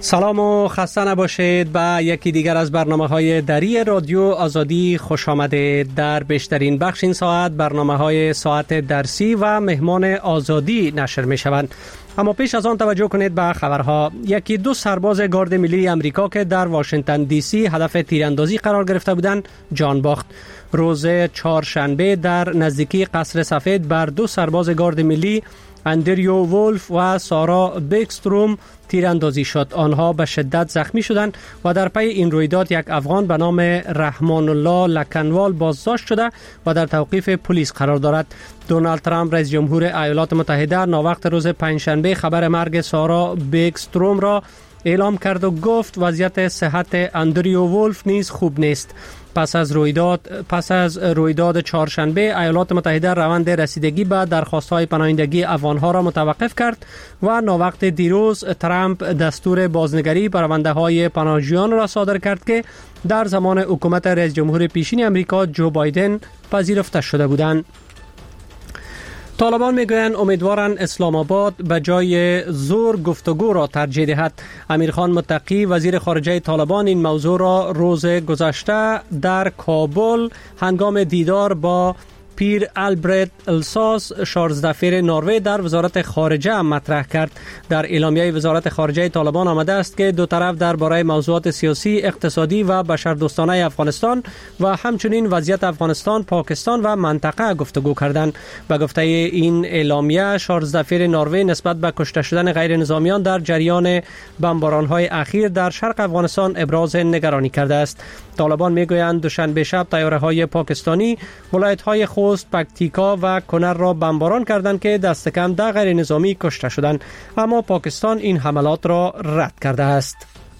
سلام و خسته نباشید به یکی دیگر از برنامه‌های دری رادیو آزادی خوش آمدید. در بیشترین بخش این ساعت برنامه‌های ساعت درسی و مهمان آزادی نشر می‌شوند. اما پیش از آن توجه کنید به خبرها. یکی دو سرباز گارد ملی امریکا که در واشنگتن دی سی هدف تیراندازی قرار گرفته بودند جان باخت. روز چهارشنبه در نزدیکی قصر سفید بر دو سرباز گارد ملی اندریو وولف و سارا بیکستروم تیراندازی شد. آنها به شدت زخمی شدند و در پی این رویداد یک افغان به نام رحمان الله لکنوال بازداشت شده و در توقیف پلیس قرار دارد. دونالد ترامپ رئیس جمهور ایالات متحده ناوقت روز پنجشنبه خبر مرگ سارا بیکستروم را اعلام کرد و گفت وضعیت صحت اندریو وولف نیز خوب نیست. پس از رویداد چهارشنبه ایالات متحده روند رسیدگی به درخواست‌های پناهندگی افغان‌ها را متوقف کرد و ناوقت دیروز ترامپ دستور بازنگری پرونده‌های پناهجویان را صادر کرد که در زمان حکومت رئیس جمهور پیشین امریکا جو بایدن پذیرفته شده بودند. طالبان میگویند امیدوارند اسلام آباد به جای زور گفتگو را ترجیح دهد. امیرخان متقی وزیر خارجه طالبان این موضوع را روز گذشته در کابل هنگام دیدار با پیر البرت الساس 16 دفعه نروژ در وزارت خارجه مطرح کرد. در اعلامیه وزارت خارجه طالبان آمده است که دو طرف درباره موضوعات سیاسی، اقتصادی و بشردوستانه افغانستان و همچنین وضعیت افغانستان، پاکستان و منطقه گفتگو کردند. به گفته این اعلامیه 16 دفعه نروژ نسبت به کشته شدن غیر نظامیان در جریان بمباران‌های اخیر در شرق افغانستان ابراز نگرانی کرده است. طالبان میگویند دوشنبه شب طیاره‌های پاکستانی ولایت‌های خوست، پکتیکا و کنر را بمباران کردند که دست کم 10 غیر نظامی کشته شدند، اما پاکستان این حملات را رد کرده است.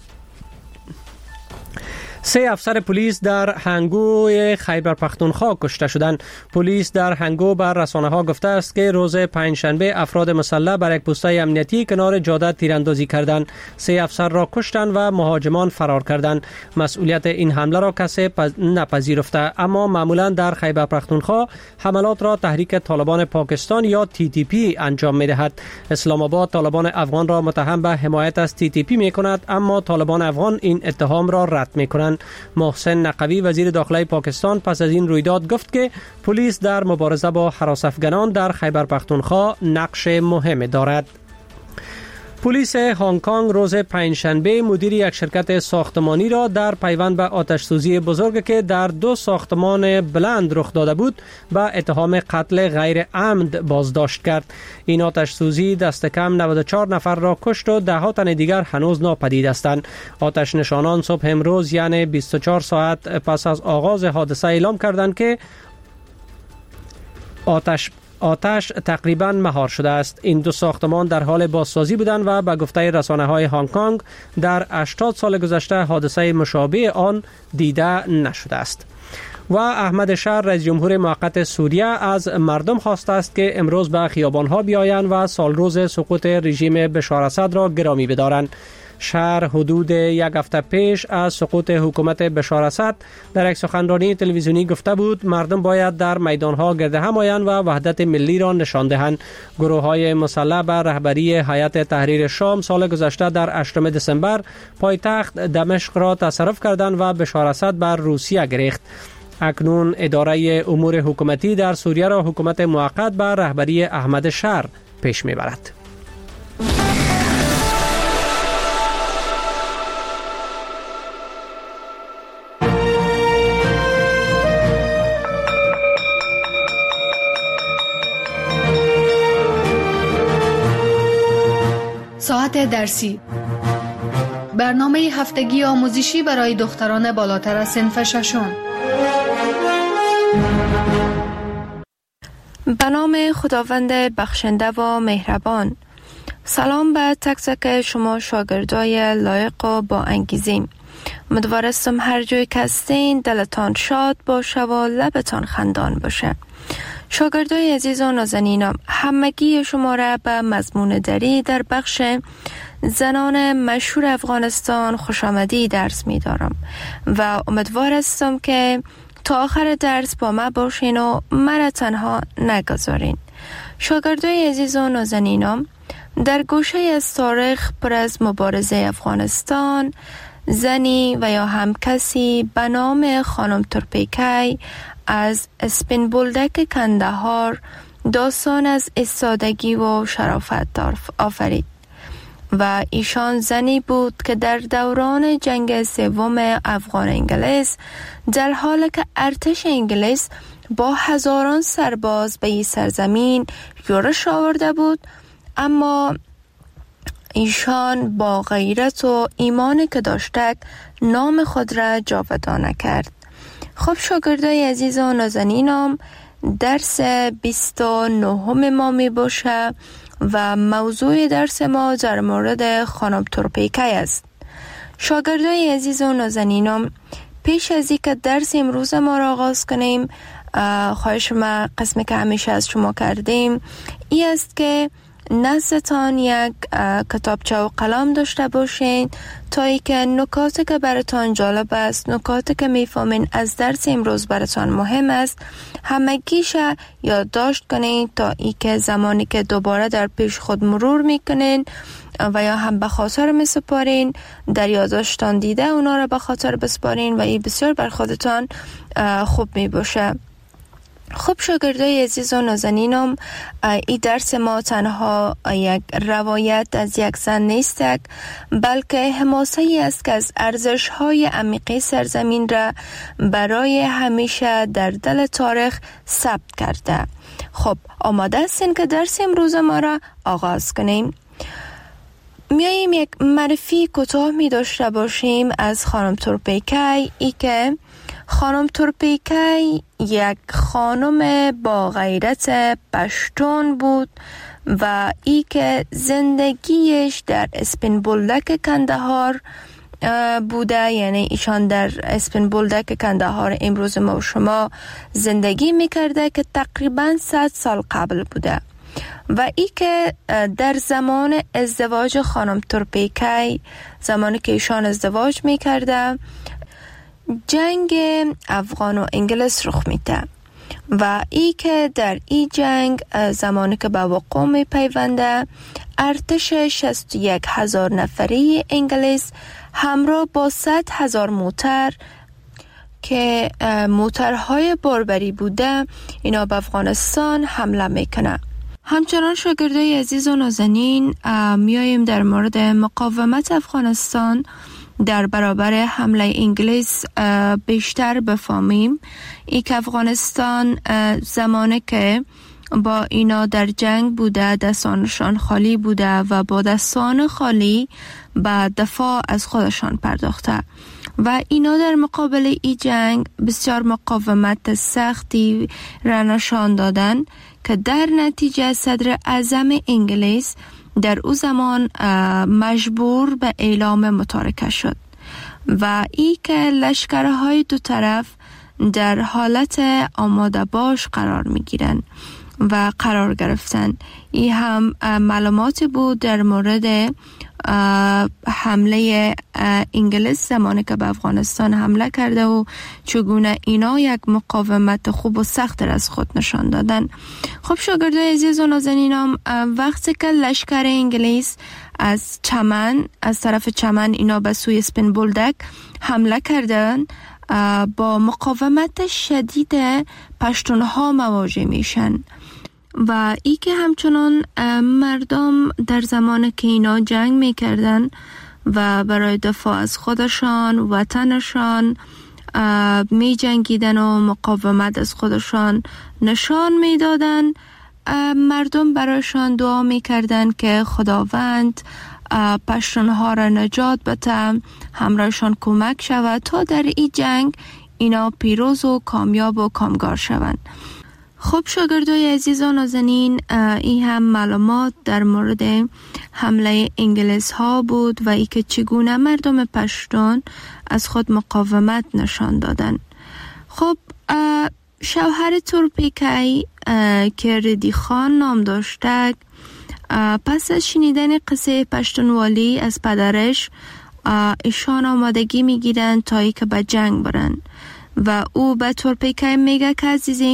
3 افسر پلیس در هنگو خیبر پختونخوا کشته شدند. پلیس در هنگو بر رسانه‌ها گفته است که روز پنجشنبه افراد مسلح بر یک پوسته امنیتی کنار جاده تیراندازی کردند. 3 افسر را کشتند و مهاجمان فرار کردند. مسئولیت این حمله را کسی نپذیرفته، اما معمولا در خیبر پختونخوا حملات را تحریک طالبان پاکستان یا TTP انجام می‌دهد. اسلام آباد طالبان افغان را متهم به حمایت از TTP می‌کند، اما طالبان افغان این اتهام را رد می‌کنند. محسن نقوی وزیر داخلی پاکستان پس از این رویداد گفت که پلیس در مبارزه با هراس‌افگنان در خیبر پختونخوا نقش مهمی دارد. پلیس هنگ کنگ روز پنجشنبه مدیر یک شرکت ساختمانی را در پیوند به آتش‌سوزی بزرگ که در 2 ساختمان بلند رخ داده بود به اتهام قتل غیر عمد بازداشت کرد. این آتش‌سوزی دست کم 94 نفر را کشت و 10 تن دیگر هنوز ناپدید هستند. آتش نشانان صبح امروز یعنی 24 ساعت پس از آغاز حادثه اعلام کردند که آتش تقریباً مهار شده است. این 2 ساختمان در حال بازسازی بودند و به گفته رسانه‌های هنگ کنگ در 80 سال گذشته حادثه مشابه آن دیده نشده است. و احمد شهر رئیس جمهور موقت سوریه از مردم خواسته است که امروز به خیابان‌ها بیایند و سالروز سقوط رژیم بشار اسد را گرامی بدارند. شهر حدود 1 هفته پیش از سقوط حکومت بشار اسد در یک سخنرانی تلویزیونی گفته بود مردم باید در میدانها گرد هم آیند و وحدت ملی را نشان دهند. گروه‌های مسلح به رهبری هیئت تحریر شام سال گذشته در 8 دسامبر پایتخت دمشق را تصرف کردند و بشار اسد بر روسیه گریخت. اکنون اداره امور حکومتی در سوریه را حکومت موقت به رهبری احمد شهر پیش میبرد. ساعت درسی، برنامه هفتگی آموزشی برای دختران بالاتر از صنف ششم. به نام خداوند بخشنده و مهربان. سلام به تک تک شما شاگردای لایق و با انگیزه. امیدوارم هر جای که هستین دلتان شاد باشه و لبتان خندان باشه. شاگردای عزیز و نازنینم، همگی شما را به مضمون دری در بخش زنان مشهور افغانستان خوش آمدی درس می دارم و امیدوار هستم که تا آخر درس با ما باشین و مرا تنها نگذارین. شاگردای عزیز و نازنینم، در گوشه از تاریخ پر از مبارزه افغانستان، زنی و یا هم کسی به نام خانم تورپیکی از اسپین بولدک کندهار داستان از ایستادگی و شرافت آفرید و ایشان زنی بود که در دوران جنگ سوم افغان انگلیس در حالی که ارتش انگلیس با هزاران سرباز به این سرزمین یورش آورده بود، اما ایشان با غیرت و ایمانی که داشته نام خود را جاودانه کرد. خب شاگردای عزیز و نازنینم، درس 29 ما می باشه و موضوع درس ما در مورد خانم تورپیکی است. شاگردای عزیز و نازنینم، پیش از اینکه درس امروز ما را آغاز کنیم، خواهش ما قسمی که همیشه از شما کردیم این است که نزدتان یک کتابچه و قلم داشته باشین تا ای که نکاتی که براتان جالب است، نکاتی که میفهمین از درس امروز براتان مهم است، همگیش یادداشت کنین تا ای که زمانی که دوباره در پیش خود مرور میکنین و یا هم به خاطر میسپارین، در یادداشتان دیده اونا را به خاطر بسپارین و این بسیار بر خودتان خوب میباشه. خب شاگردای عزیز و نازنینم، این درس ما تنها یک روایت از یک زن نیست، بلکه حماسه‌ای است که از ارزش‌های عمیق سرزمین را برای همیشه در دل تاریخ ثبت کرده. خب آماده هستین که درس امروز ما را آغاز کنیم؟ میاییم یک معرفی کوتاه می داشته باشیم از خانم تورپیکی. ای که خانم تورپیکی یک خانم با غیرت پشتون بود و ای که زندگیش در اسپین بولدک کندهار بوده، یعنی ایشان در اسپین بولدک کندهار امروز ما و شما زندگی میکرده که تقریبا 100 سال قبل بوده و ای که در زمان ازدواج خانم تورپیکی، زمانی که ایشان ازدواج میکرده، جنگ افغان و انگلیس رخ میده و ای که در این جنگ زمانی که به وقوع می پیونده، ارتش 61,000 نفری انگلیس همراه با 100,000 موتر که موترهای باربری بوده اینا به افغانستان حمله میکنه. همچنان شاگردای عزیز و نازنین، میاییم در مورد مقاومت افغانستان در برابر حمله انگلیس بیشتر بفهمیم. ای که افغانستان زمانی که با اینا در جنگ بوده دستانشان خالی بوده و با دستان خالی به دفاع از خودشان پرداخته و اینا در مقابل ای جنگ بسیار مقاومت سختی را نشان دادن که در نتیجه صدر اعظم انگلیس در او زمان مجبور به اعلام متارکه شد و ای که لشکرهای دو طرف در حالت آماده باش قرار می گیرن و قرار گرفتن. این هم معلوماتی بود در مورد حمله انگلیس زمانی که به افغانستان حمله کرده و چگونه اینا یک مقاومت خوب و سخت از خود نشان دادن. خب شاگردای عزیز و نازنینم، وقتی که لشکر انگلیس از طرف چمن اینا به سوی اسپین بولدک حمله کردن، با مقاومت شدید پشتونها مواجه میشن و ای که همچنان مردم در زمان که اینا جنگ میکردن و برای دفاع از خودشان وطنشان می جنگیدن و مقاومت از خودشان نشان میدادن، مردم برایشان دعا میکردن که خداوند پشتونها را نجات بده، همراهشان کمک شود تا در این جنگ اینا پیروز و کامیاب و کامگار شوند. خب شاگردای عزیز و نازنین، این هم معلومات در مورد حمله انگلیس ها بود و ای که چگونه مردم پشتون از خود مقاومت نشان دادن. خب شوهر تورپیکی که ردی خان نام داشته، پس از شنیدن قصه پشتونوالی از پدرش، ایشان آمادگی میگیرن تا ای که به جنگ برن و او به تورپیکی میگه که عزیزیم،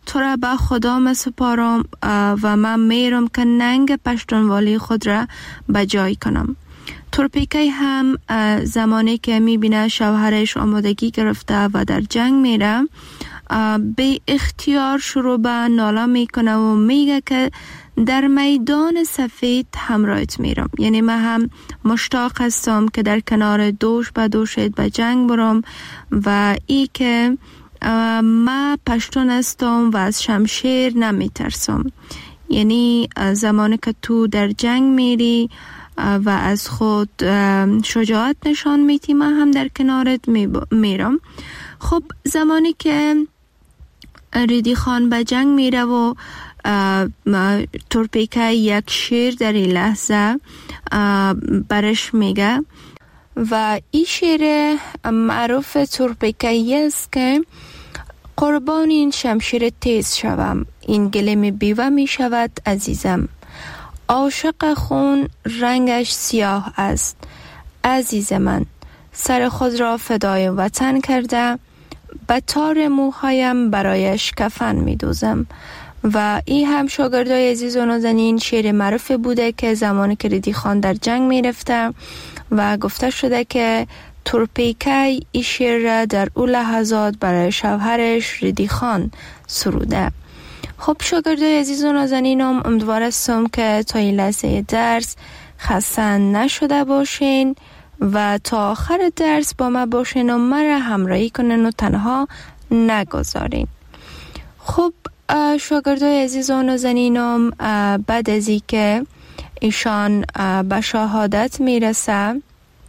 تو را به خدا مسپارم و من میرم که ننگ پشتونوالی خود را به جای کنم. تورپیکی هم زمانی که میبینه شوهرش آمادگی گرفته و در جنگ میره، به اختیار شروع به ناله میکنه و میگه که در میدان سفید همراهت میرم. یعنی من هم مشتاق هستم که در کنار دوش به دوشت به جنگ برم و ای که من پشتون هستم و از شمشیر نمیترسم. یعنی زمانی که تو در جنگ میری و از خود شجاعت نشان میدی، من هم در کنارت میرم. خب زمانی که ریدی خان به جنگ میره و تورپیکی یک شعر در این لحظه برش میگه و این شعر معروف تورپیکی است که قربان این شمشیر تیز شوم، این گلیم بیوه می شود عزیزم. عاشق خون رنگش سیاه است، عزیز من سر خود را فدای وطن کرده، به تار موهایم برایش کفن می دوزم. و این هم شاگردای عزیز و نازنین شعر معروف بوده که زمانی که ریدی خان در جنگ می رفته و گفته شده که تورپیکی این شعر را در او لحظات برای شوهرش ریدی خان سروده. خب شاگردای عزیز و نازنینم، امیدوارم که تا این لحظه درس خسته نشده باشین و تا آخر درس با ما باشین و مرا همراهی کنین و تنها نگذارین. خب شاگردای عزیز و نازنینم، بعد از این که ایشان به شهادت میرسه،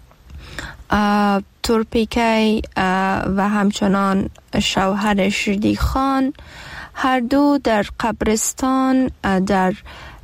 تورپیکی و همچنان شوهرش ریدی خان هر دو در قبرستان در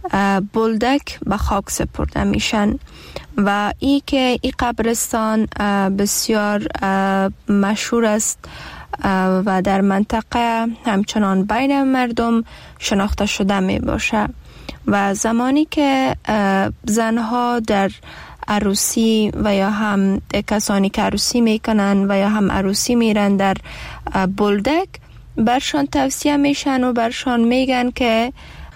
بولدک به خاک سپرده میشن و ای که این قبرستان بسیار مشهور است و در منطقه همچنان بین مردم شناخته شده می باشه. و زمانی که زنها در عروسی و یا هم کسانی که عروسی میکنن و یا هم عروسی میرن در بولدک، برشان توصیه میشن و برشان میگن که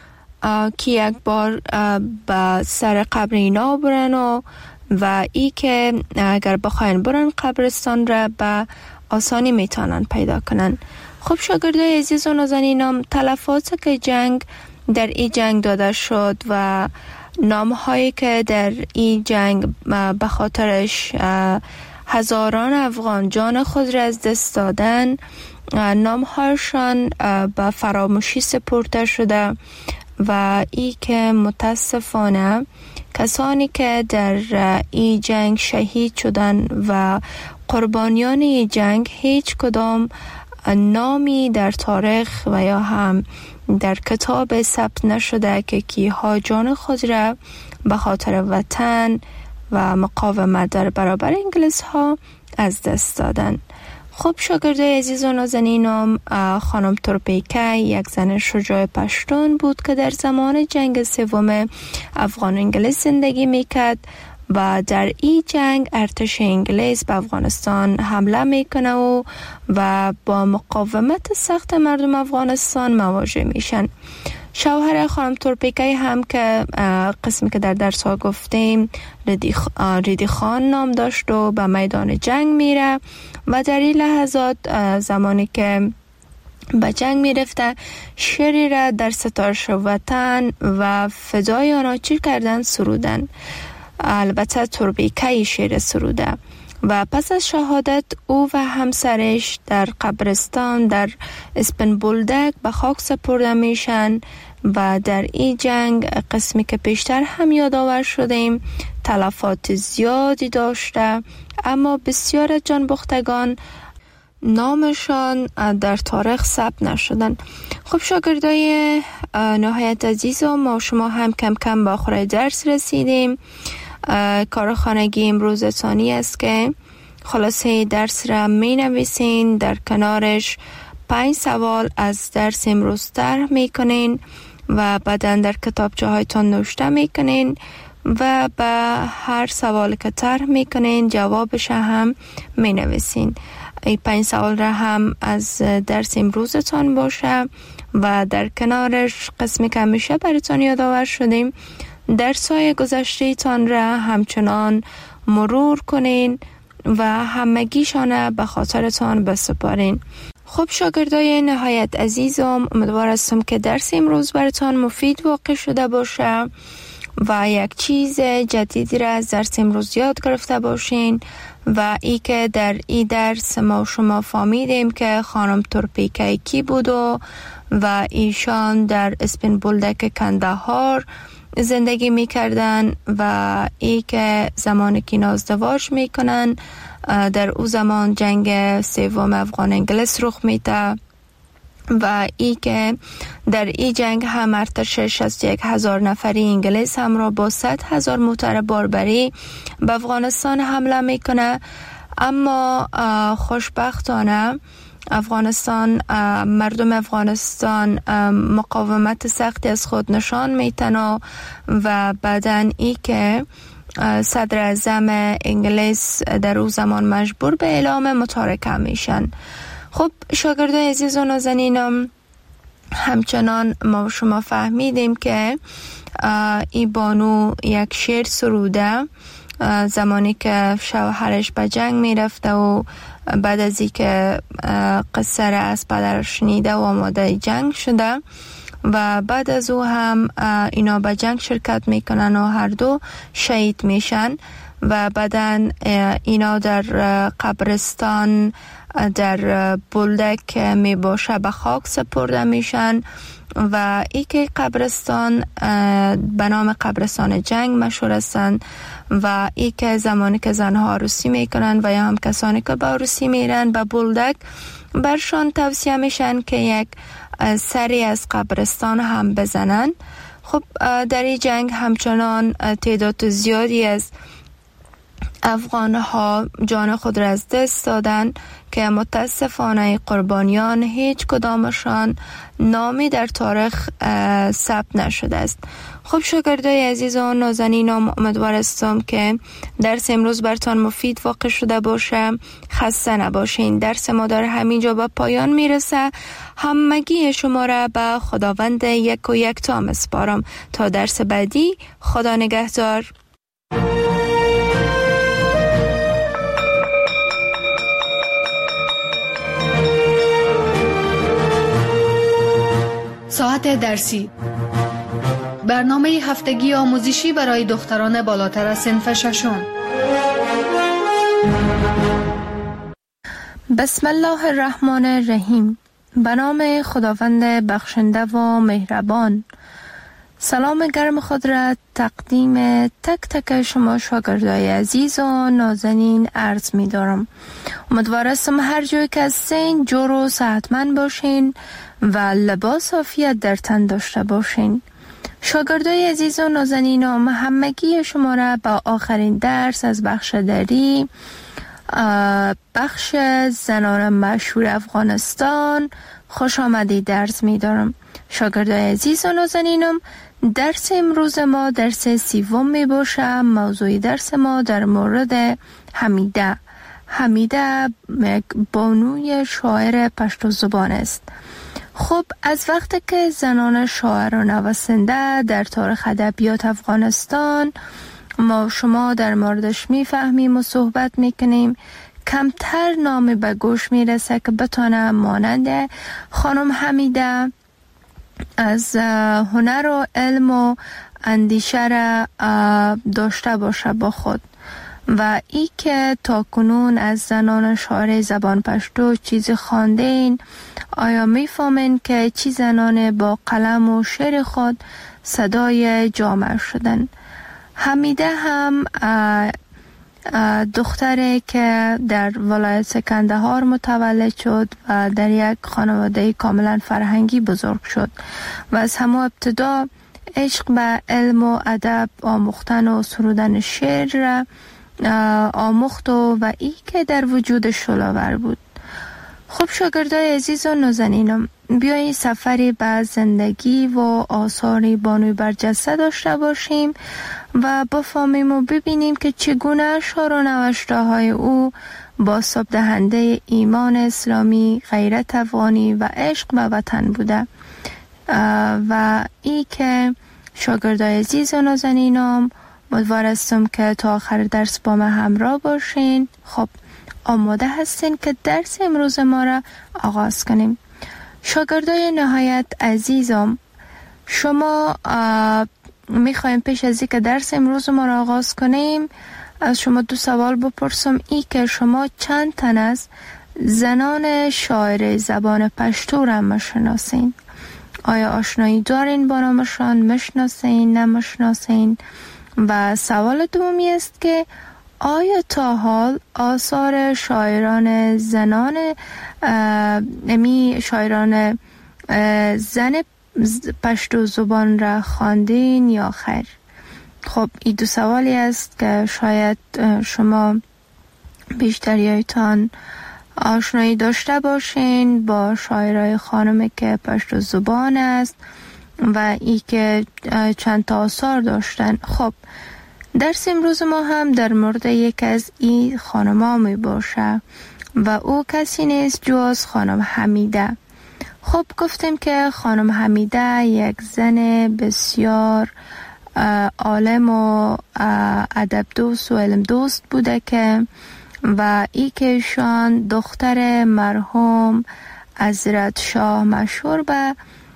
یک بار به سر قبر اینا برن و ای که اگر بخواین برن قبرستان را به آسانی میتونن پیدا کنن. خب شاگردای عزیز و نازنینم، تلفات که جنگ در این جنگ داده شد و نامهایی که در این جنگ به خاطرش هزاران افغان جان خود را از دست دادن، نامهایشان به فراموشی سپرده شده و ای که متاسفانه کسانی که در این جنگ شهید شدن و قربانیان این جنگ هیچ کدام نامی در تاریخ و یا هم در کتاب ثبت نشده که کیها جان خود را به خاطر وطن و مقاومت در برابر انگلیس ها از دست دادن. خب شاگرده عزیز و نازنینم، خانم تورپیکی یک زن شجاع پشتون بود که در زمان جنگ سوم افغان انگلیس زندگی میکرد و در این جنگ ارتش انگلیس به افغانستان حمله میکنه و با مقاومت سخت مردم افغانستان مواجه میشن. شوهر خانم تورپیکی هم که قسمی که در درس ها گفتیم ریدی خان نام داشت و به میدان جنگ میره و در این لحظات زمانی که به جنگ میرفته شعری را در ستایش وطن و فدای آنها چی کردن سرودن. البته تورپیکی شعر سروده و پس از شهادت او و همسرش در قبرستان در اسپن بولدک به خاک سپرده میشن و در این جنگ قسمی که پیشتر هم یادآور شدیم تلفات زیادی داشته، اما بسیار از جانباختگان نامشان در تاریخ ثبت نشدن. خب شاگردای نهایت عزیزم، ما شما هم کم کم به آخر درس رسیدیم. کار خانگی امروزتانی است که خلاصه درس را می نویسین، در کنارش 5 سوال از درس امروز طرح می کنین و بعداً در کتابچه هایتان نوشته می کنین و به هر سوال که طرح می کنین جوابش هم می نویسین. این 5 سوال را هم از درس امروزتان باشه و در کنارش قسمی که همیشه براتان یادآور شدیم درس‌های گذشته تان را همچنان مرور کنین و همگیشان به خاطرتان بسپارین. خب شاگردای نهایت عزیزم، امیدوار هستم که درس امروز براتان مفید واقع شده باشه و یک چیز جدیدی را از درس امروز یاد گرفته باشین و ای که در این درس ما شما فهمیدیم که خانم تورپیکه کی بود و ایشان در اسپین بولدک کندهار زندگی میکردن و ای که زمانی که اینا ازدواج میکنن در او زمان جنگ سوم افغان انگلیس رخ میده و ای که در این جنگ هم ارتش 61,000 نفری انگلیس همراه با 100,000 موتر باربری به افغانستان حمله میکنه. اما خوشبختانه مردم افغانستان مقاومت سختی از خود نشان میتن و بعداً ای که صدر اعظم انگلیس در او زمان مجبور به اعلام متارکه میشن. خب شاگردای عزیز و نازنینم، همچنان ما شما فهمیدیم که این بانو یک شعر سروده زمانی که شوهرش به جنگ میرفته و بعد از این که قصه را از پدرش شنیده و آماده جنگ شده و بعد از او هم اینا به جنگ شرکت میکنن و هر دو شهید میشن و بعدن اینا در قبرستان در بولدک می باشه به خاک سپرده میشن و ای که قبرستان به نام قبرستان جنگ مشهور هستند و ای که زمانی که زنها عروسی میکنن و یا هم کسانی که به عروسی میرن به بولدک برشان توصیه میشن که یک سری از قبرستان هم بزنن. خب در این جنگ همچنان تعداد زیادی از افغان ها جان خود را از دست دادن که متاسفانه قربانیان هیچ کدامشان نامی در تاریخ ثبت نشده است. خب شاگردای عزیز و نازنینم، امیدوار هستم که درس امروز برتان مفید واقع شده باشه. خسته نباشین. درس ما در همینجا به پایان میرسه. همگی شما را به خداوند یک و یکتا میسپارم تا درس بعدی. خدا نگهدار. ساعت درسی، برنامه هفتگی آموزشی برای دختران بالاتر از صنف ششم. بسم الله الرحمن الرحیم. به نام خداوند بخشنده و مهربان. سلام گرم خود را تقدیم تک تک شما شاگردای عزیز و نازنین عرض می دارم. امیدوار هستم هر جایی که هستین جور و صحتمند باشین و لباس عافیت در تن داشته باشین. شاگردای عزیز و نازنینم، همگی شما را به آخرین درس از بخش دری، بخش زنان مشهور افغانستان خوش آمدید درس می دارم. شاگردای عزیز و نازنینم، درس امروز ما درس سوم می باشه. موضوع درس ما در مورد حمیده یک بانوی شاعر پشتو زبان است. خب از وقتی که زنان شاعر و نویسنده در تاریخ ادبیات افغانستان ما شما در موردش میفهمیم و صحبت میکنیم، کمتر نامی به گوش میرسه که بتونه مانند خانم حمیده از هنر و علم و اندیشه را داشته باشه با خود و ای که تا کنون از زنان شاعر زبان پشتو چیزی خواندین، آیا میفهمین که چی زنان با قلم و شعر خود صدای جامعه شدن؟ حمیده هم دختری که در ولایت کندهار متولد شد و در یک خانواده کاملا فرهنگی بزرگ شد و از همه ابتدا عشق به علم و ادب آموختن و سرودن شعر را آموخت و ای که در وجود شلاور بود. خب شاگردای عزیز و نازنینم، بیایید سفری به زندگی و آثار بانوی برجسته داشته باشیم و بفهمیم و ببینیم که چگونه اشعار و نوشته های او بازتاب دهنده ایمان اسلامی، غیرت افغانی و عشق به وطن بوده. و ای که شاگردای عزیز و نازنینم، امیدوار هستم که تا آخر درس با ما همراه باشین. خب آماده هستین که درس امروز ما را آغاز کنیم؟ شاگردای نهایت عزیزم، شما میخوایم پیش از اینکه درس امروز ما را آغاز کنیم از شما 2 سوال بپرسم. ای که شما چند تن از زنان شاعر زبان پشتو را میشناسین؟ آیا آشنایی دارین با نامشان؟ میشناسین؟ نمیشناسین؟ و سوال دومی است که آیا تا حال آثار شاعران زنان شاعران زن پشتو زبان را خواندین یا خیر؟ خب این 2 سوالی است که شاید شما بیشتریایتان آشنایی داشته باشین با شاعرای خانم که پشتو زبان است و ای که چند تا آثار داشتن. خب درس امروز ما هم در مورد یک از این خانم‌ها می باشه و او کسی نیست جز خانم حمیده. خب گفتیم که خانم حمیده یک زن بسیار عالم و ادب دوست و علم دوست بوده که و ای که ایشان دختر مرحوم حضرت شاه مشهور به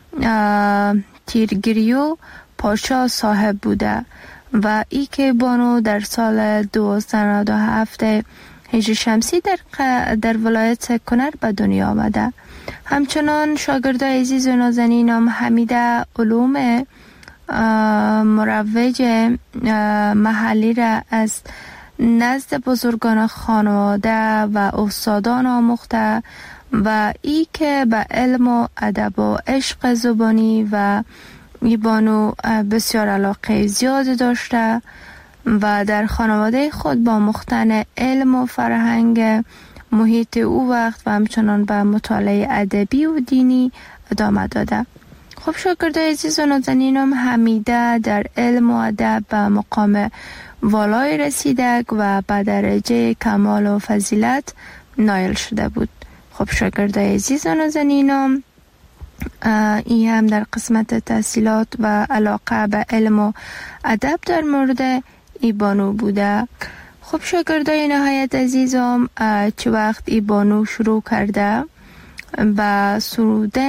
تیرگریو پاشا صاحب بوده و ای که بانو در سال 1297 هجری شمسی در ولایت کنر به دنیا آمده. همچنان شاگردای عزیز و نازنینم، حمیده علوم مروج محلی را از نزد بزرگان خانواده و استادان آموخته و ای که به علم و ادب و عشق زبانی و ایبانو بسیار علاقه زیاد داشته و در خانواده خود با مختن علم و فرهنگ محیط او وقت و همچنان به مطالعه ادبی و دینی ادامه داده. خب شاگردای عزیز و نازنینم، حمیده در علم و ادب به مقام والای رسیده و به درجه کمال و فضیلت نایل شده بود. خب شاگردای عزیز و نازنینم، این هم در قسمت تحصیلات و علاقه به علم و ادب در مورد ایبانو بوده. خب شاگردای نهایت عزیزم، چه وقت ایبانو شروع کرده و سرودن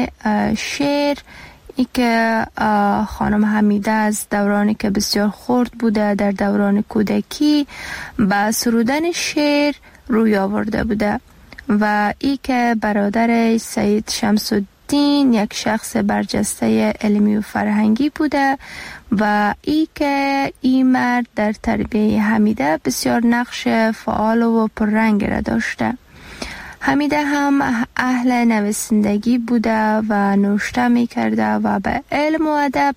شعر، ای که خانم حمیده از دورانی که بسیار خرد بوده در دوران کودکی با سرودن شعر روی آورده بوده و ای که برادر سید شمس الدین یک شخص برجسته علمی و فرهنگی بوده و ای که این مرد در تربیه حمیده بسیار نقش فعال و پررنگ را داشته. حمیده هم اهل نویسندگی بوده و نوشته می کرده و به علم و ادب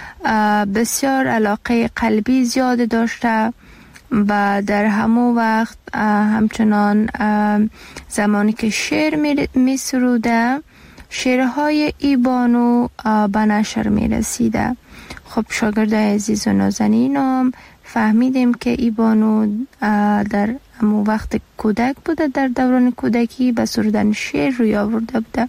بسیار علاقه قلبی زیاد داشته و در همون وقت همچنان زمانی که شعر می سروده، شعرهای ایبانو به نشر می رسیده. خب شاگردای عزیز و نازنینم، فهمیدیم که ایبانو در همون وقت کودک بوده، در دوران کودکی به سرودن شعر روی آورده بوده.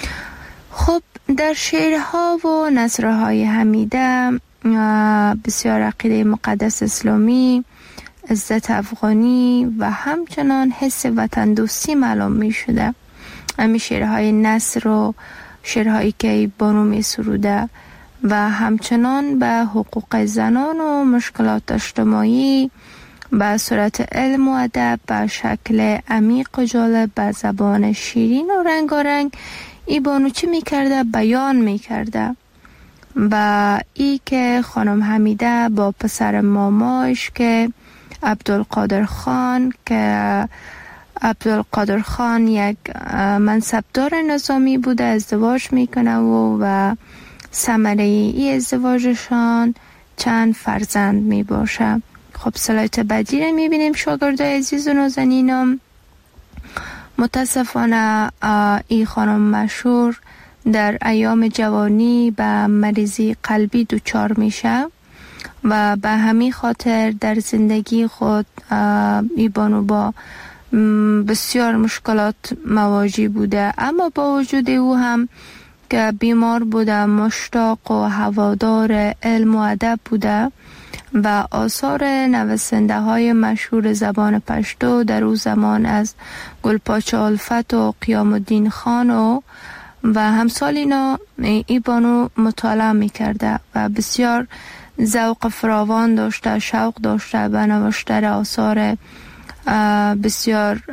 خب در شعرها و نثرهای حمیده بسیار عقیده مقدس اسلامی، عزت افغانی و همچنان حس وطن دوستی معلوم می شده. همین شعرهای نثر و شعرهایی که بانو می سروده و همچنان به حقوق زنان و مشکلات اجتماعی به صورت علم و ادب به شکل عمیق و جالب به زبان شیرین و رنگارنگ ای بانو چی می کرده؟ بیان می کرده. و ای که خانم حمیده با پسر ماماش که عبدالقادر خان، که عبدالقادر خان یک منصبدار نظامی بوده، ازدواج میکنه و ثمره ای ازدواجشان چند فرزند می باشه. خب سلایت بعدی رو میبینیم شاگردای عزیز و نازنینم. متاسفانه ای خانم مشهور در ایام جوانی به مریضی قلبی دچار میشه و به همین خاطر در زندگی خود ای بانو با بسیار مشکلات مواجه بوده، اما با وجود او هم که بیمار بوده مشتاق و هوادار علم و ادب بوده و آثار نویسنده های مشهور زبان پشتو در او زمان از گلپاچه الفت و قیام الدین خان و همسال اینا ای بانو مطالعه می کرده و بسیار ذوق فراوان داشته، شوق داشته به نوشتن آثار بسیار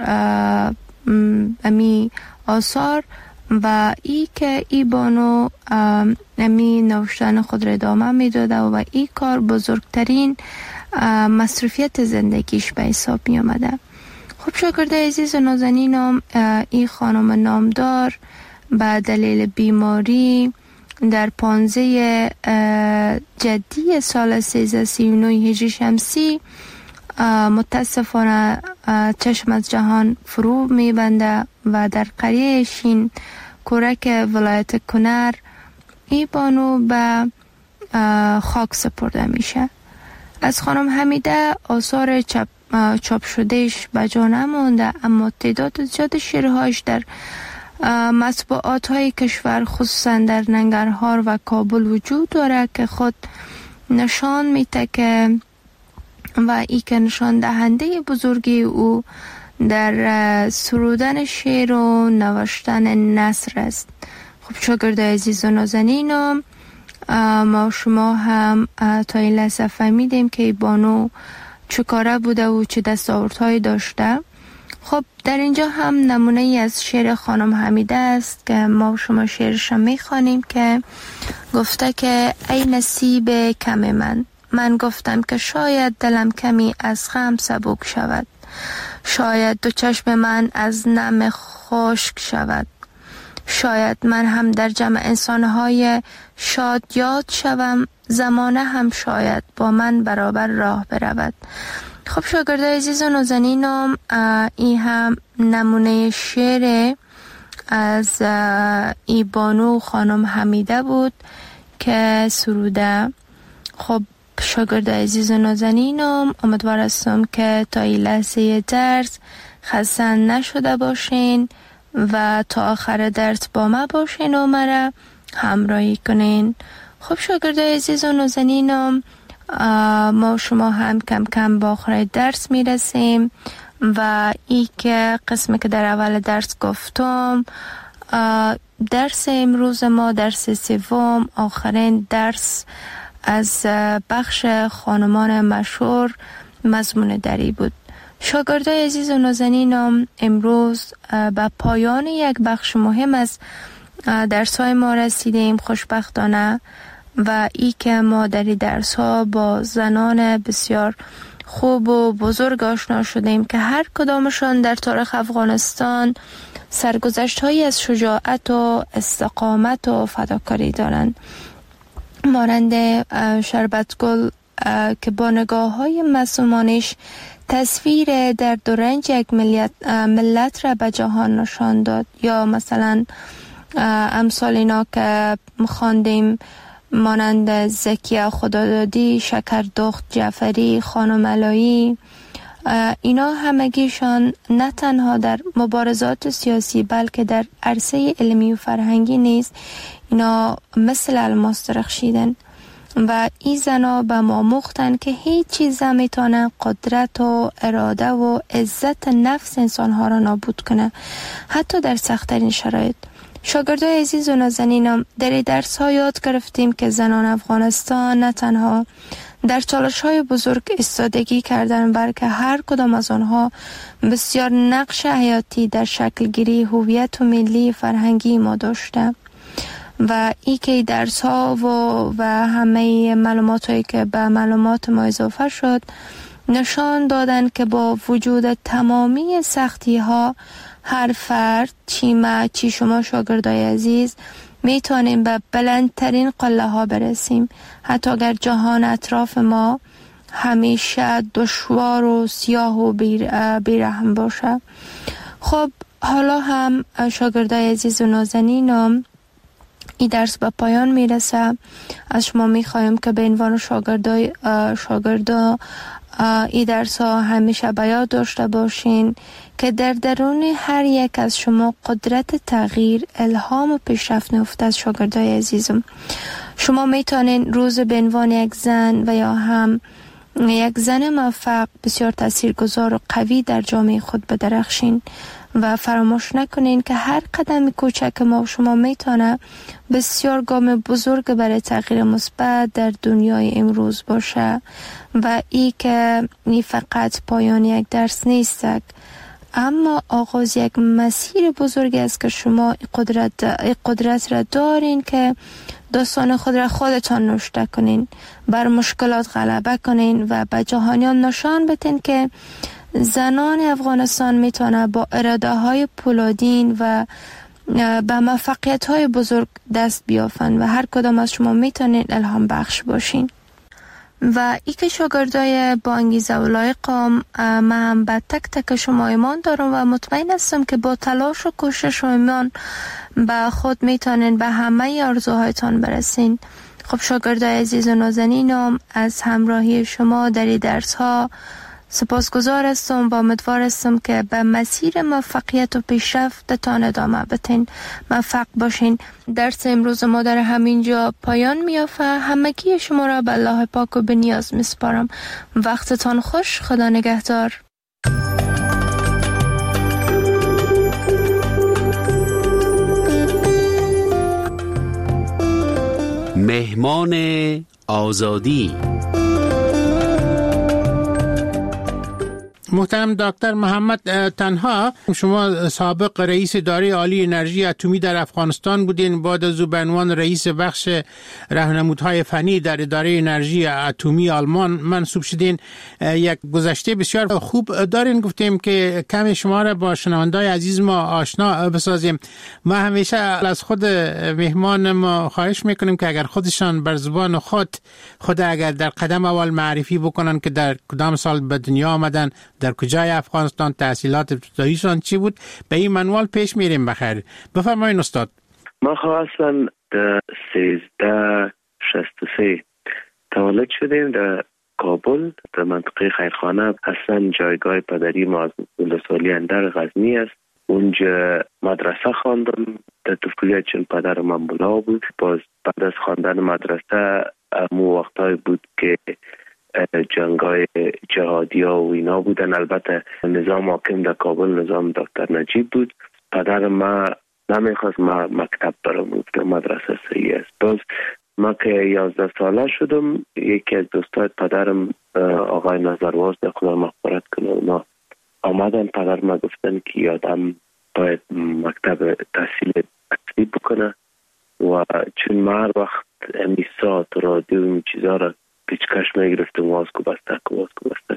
امی آثار و که ای بانو امی نوشتن خود را ادامه می داده و ای کار بزرگترین مصروفیت زندگیش به حساب می آمده. خب شاگرده عزیز و نازنینم، ای خانم نامدار به دلیل بیماری در 15 جدی سال 1339 هجری شمسی متاسفانه چشم از جهان فرو می بنده و در قریه شین کورک ولایت کنر ای بانو به خاک سپرده میشه. از خانم حمیده آثار چاپ شدهش به جا نمانده، اما تعداد زیاد شعرهایش در مطبوعات های کشور خصوصا در ننگرهار و کابل وجود داره که خود نشان میده که و ای که نشان دهنده بزرگی او در سرودن شعر و نوشتن نثر است. خب شاگرد عزیز و نازنینم، ما شما هم تا این لحظه فهمیدیم که بانو چه کاره بوده و چه دستاوردهایی داشته. خب در اینجا هم نمونه ای از شعر خانم حمیده است که ما شما شعرش میخوانیم که گفته که ای نصیب کم من گفتم که شاید دلم کمی از غم سبک شود، شاید دو چشم من از نم خشک شود، شاید من هم در جمع انسانهای شاد یاد شوم، زمانه هم شاید با من برابر راه برود. خب شاگرده عزیز و نازنینم، این هم نمونه شعر از ای بانو خانم حمیده بود که سروده. خب شاگرد عزیز و نازنینم، امیدوار هستم که تا این لحظه درس خسته نشده باشین و تا آخر درس با ما باشین و مرا همراهی کنین. خب شاگرد عزیز و نازنینم، ما شما هم کم کم با آخر درس میرسیم و ای که قسمی که در اول درس گفتم، درس امروز ما درس سوم، آخرین درس از بخش خانمان مشهور مضمون دری بود. شاگردای عزیز و نازنینم، امروز به پایان یک بخش مهم از درس‌های ما رسیدیم خوشبختانه و ای که ما در این درس‌ها با زنان بسیار خوب و بزرگ آشنا شدیم که هر کدامشان در تاریخ افغانستان سرگذشت‌هایی از شجاعت و استقامت و فداکاری دارند، مانند شربتگل که با نگاه‌های معصومانش تصویر درد و رنج یک ملت را به جهان نشان داد، یا مثلا امثال اینا که خواندیم مانند زکیه خدادادی، شکردخت جعفری، خانم علایی، اینا همگیشان نه تنها در مبارزات سیاسی بلکه در عرصه علمی و فرهنگی نیز اینا مثل الماس درخشیدن و این زنا به ما مختن که هیچ چیز نمیتونه قدرت و اراده و عزت نفس انسانها را نابود کنه، حتی در سخت‌ترین شرایط. شاگردای عزیز و نازنینم، در درس ها یاد گرفتیم که زنان افغانستان نه تنها در چالش های بزرگ ایستادگی کردن، بلکه هر کدام از آنها بسیار نقش حیاتی در شکل گیری هویت و ملی فرهنگی ما داشته و ای که درس ها و همه معلومات هایی که به معلومات ما اضافه شد نشان دادن که با وجود تمامی سختی ها هر فرد چی شما شاگردای عزیز میتونیم به بلندترین قله ها برسیم، حتی اگر جهان اطراف ما همیشه دشوار و سیاه و بیرحم باشه. خب حالا هم شاگردای عزیز و نازنینم، این درس به پایان میرسه. از شما میخوایم که به عنوان شاگردا این درس ها همیشه به یاد داشته باشین که در درون هر یک از شما قدرت تغییر، الهام و پیشرفت نهفته از شاگردای عزیزم. شما میتونین روز به عنوان یک زن و یا هم یک زن موفق بسیار تاثیرگذار و قوی در جامعه خود بدرخشین و فراموش نکنین که هر قدم کوچک ما و شما میتونه بسیار گام بزرگ برای تغییر مثبت در دنیای امروز باشه و ای که نی فقط پایان یک درس نیست، اما آغاز یک مسیر بزرگی است که شما قدرت را دارین که داستان خود را خودتان نوشته کنین، بر مشکلات غلبه کنین و به جهانیان نشان بدین که زنان افغانستان میتونه با اراده های پولادین و به موفقیت های بزرگ دست بیافن و هر کدام از شما میتونین الهام بخش باشین. و ای که شاگردای با انگیزه و لایقم، من هم به تک تک شما ایمان دارم و مطمئن هستم که با تلاش و کوشش و ایمان به خود میتونین به همه آرزوهایتان برسین. خب شاگردای عزیز و نازنینم، از همراهی شما در این درس ها سپاسگزار هستم و امیدوار هستم که به مسیر موفقیت و پیشرفتتان ادامه بدین. موفق باشین. درس امروز ما در همینجا پایان میافته. همگی شما را به الله پاک و به نیاز میسپارم. وقتتان خوش. خدا نگهدار. مهمان آزادی. محترم دکتر محمد تنها، شما سابق رئیس اداره عالی انرژی اتمی در افغانستان بودین، بعد از او به عنوان رئیس بخش راهنمودهای فنی در اداره انرژی اتمی آلمان منصوب شدین. یک گذشته بسیار خوب دارین. گفتیم که کمی شما را با شنوندای عزیز ما آشنا بسازیم. ما همیشه از خود مهمان ما خواهش میکنیم که اگر خودشان بر زبان خود اگر در قدم اول معرفی بکنن که در کدام سال به دنیا آمدن، در کجای افغانستان، تحصیلات ابتداییشان چی بود، به این منوال پیش میریم. بخیر بفرمایید استاد. ما خواستم در 1363 تولد شدیم در کابل، در منطقه خیرخانه. اصلا جایگاه پدری ما از ولسوالی اندر غزنی است. اونجا مدرسه خواندم در طفولیت، چون پدر من ملا بود. باز بعد از خواندن مدرسه امو وقتایی بود که جنگای جهادی ها و اینا بودن. البته نظام حاکم در کابل نظام دکتر نجیب بود. پدر ما نمیخواست ما مکتب برم، بود که مدرسه صحیح است. باز ما که 11 ساله شدم، یکی از دوستای پدرم آقای نظرواز در خدا مغفرت کنه، اونا آمدن پدر ما گفتن که یادم باید مکتب تحصیل اصلی بکنه و چون ما هر وقت امیسات رادیو این چیزا را پیچکش میگرفتم، واسکو بستکو.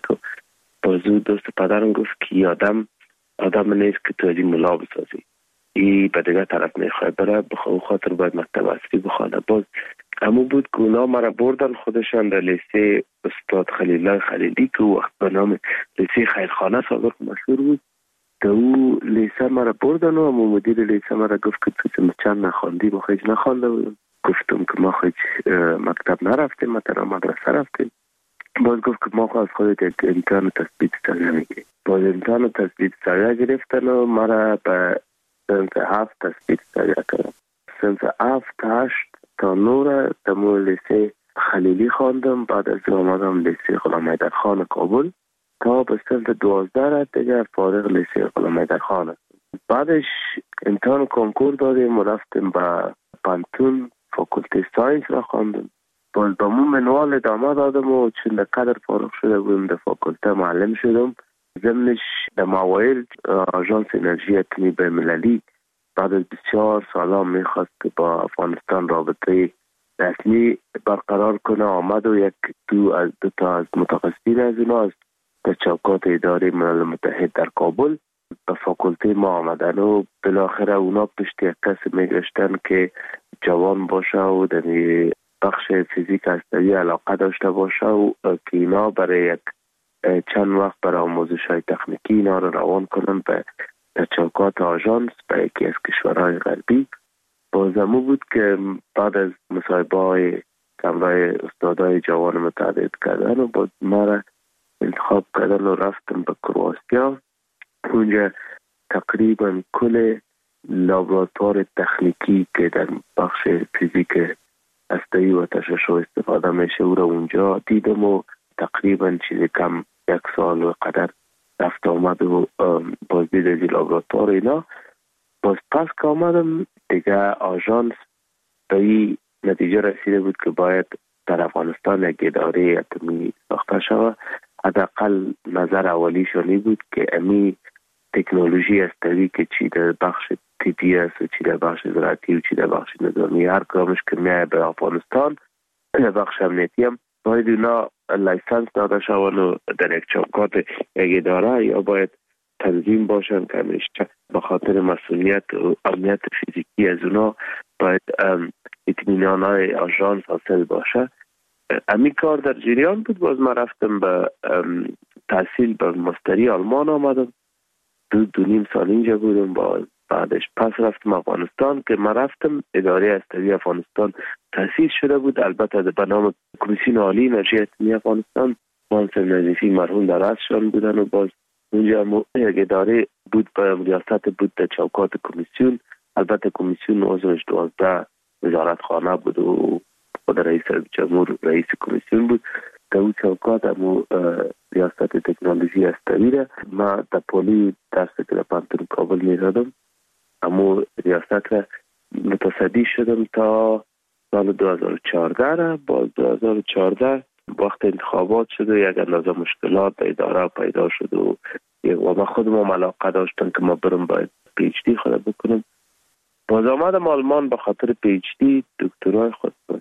بازو دوست پدرم گفت که یادم آدم نیست که تو ازی ملا بسازی، ای به دیگه طرف میخواه بره، خاطر باید مکتب اصلی بخوانه. باز همون بود که اونا مرا بردن خودشان در لیسه استاد خلیل خلیلی که وقت به نام لیسه خیرخانه سابق مشهور بود. در او لیسه مرا بردن و همون مدیر لیسه مرا گفت که تو چند نخواندی؟ ما خیلی نخوانده بودم. گفتم که ما خیلی مکتب نرفتیم، ما تنها مدرسه رفتیم. باز گفت که ما از خودت یک امتحان تثبیت سویه میگیریم. باز امتحان تثبیت سویه گرفتن و مرا به صنف 7 تثبیت سویه کردن. صنف 7 8 تا 9 در لیسه خلیلی خواندم. بعد از آمدم لیسه غلام حیدرخان کابل تا به صنف 12 دیگه فارغ لیسه غلام حیدرخان. بعدش امتحان کنکور دادیم و رفتیم به پانتون فاکولته ساینس را خواندم. باز با من منوال ادامه دادم و چون در قدر فارغ شده بودم در فاکولته معلم شدم. ضمنش در موایل آژانس انرژی اتمی بین‌المللی بعد از بسیار سالا میخواست که با افغانستان رابطه رسمی برقرار کنه. آمد و دو تا از متخصصین از اونا از چوکات اداره ملل متحد در کابل به فاکولته ما آمدن و بالاخره اونا پشت یک کس میگشتن که جوان باشه و در بخش فیزیک هسته‌ای علاقه داشته باشه و که اینا برای یک چند وقت برای آموزش های تکنیکی اینا رو روان کنن به چوکات آژانس به یکی از کشورهای غربی. بازمو بود که بعد از مصاحبه های کمرای استادای جوان متعدد کردن و باز ما را انتخاب کردن و رفتم به کرواتیا اونجا تقریبا کل لابراتوار تکنیکی که در بخش فیزیک هسته‌ای و تشعشع استفاده میشه او را اونجا دیدم و تقریبا چیزی کم 1 سال و قدر رفت آمد و بازدید از لابراتوار اینا. باز پس که آمدم دیگه آژانس به این نتیجه رسیده بود که باید در افغانستان یک اداره اتمی ساخته شود. حداقل نظر اولیشانی بود که امی تکنولوژی هسته‌ای که چی در بخش طبی است و چی در بخش زراعتی و چی در بخش نظامی هر کامش که میاد به افغانستان در بخش امنیتی هم باید اونا لایسنس داده شوند و در یک چوکات یک اداره یا باید تنظیم باشن که همیشه به خاطر مسئولیت و امنیت فیزیکی از اونا باید اطمینان های آژانس حاصل باشه. امی کار در جریان بود. باز من رفتم به تحصیل به مستری آلمان آمدم. 2.5 سال اینجا بودم. باز بعدش پس رفتم افغانستان که من رفتم اداره هسته‌ای افغانستان تأسیس شده بود، البته به نام کمیسیون عالی انرژی اتمی افغانستان. منصف نظیفی مرحوم در رأسشان بودن و باز اونجا یک اداره بود به ریاست بود در چوکات کمیسیون. البته کمیسیون عضوش 12 وزارت خانه بود و خود رئیس جمهور رئیس کمیسیون بود. در اون چوکات همو ریاست تکنولوژی هسته‌ای را من در پولی درس که در پانتون کابل می‌دادم همو ریاست را متصدی شدم تا سال 2014 را. باز 2014 وقت انتخابات شد و یک اندازه مشکلات در اداره پیدا شد و من خودم علاقه داشتم که ما برم باید پی اچ دی خود بکنم. باز آمدم آلمان به خاطر پی اچ دی دکترای خود باز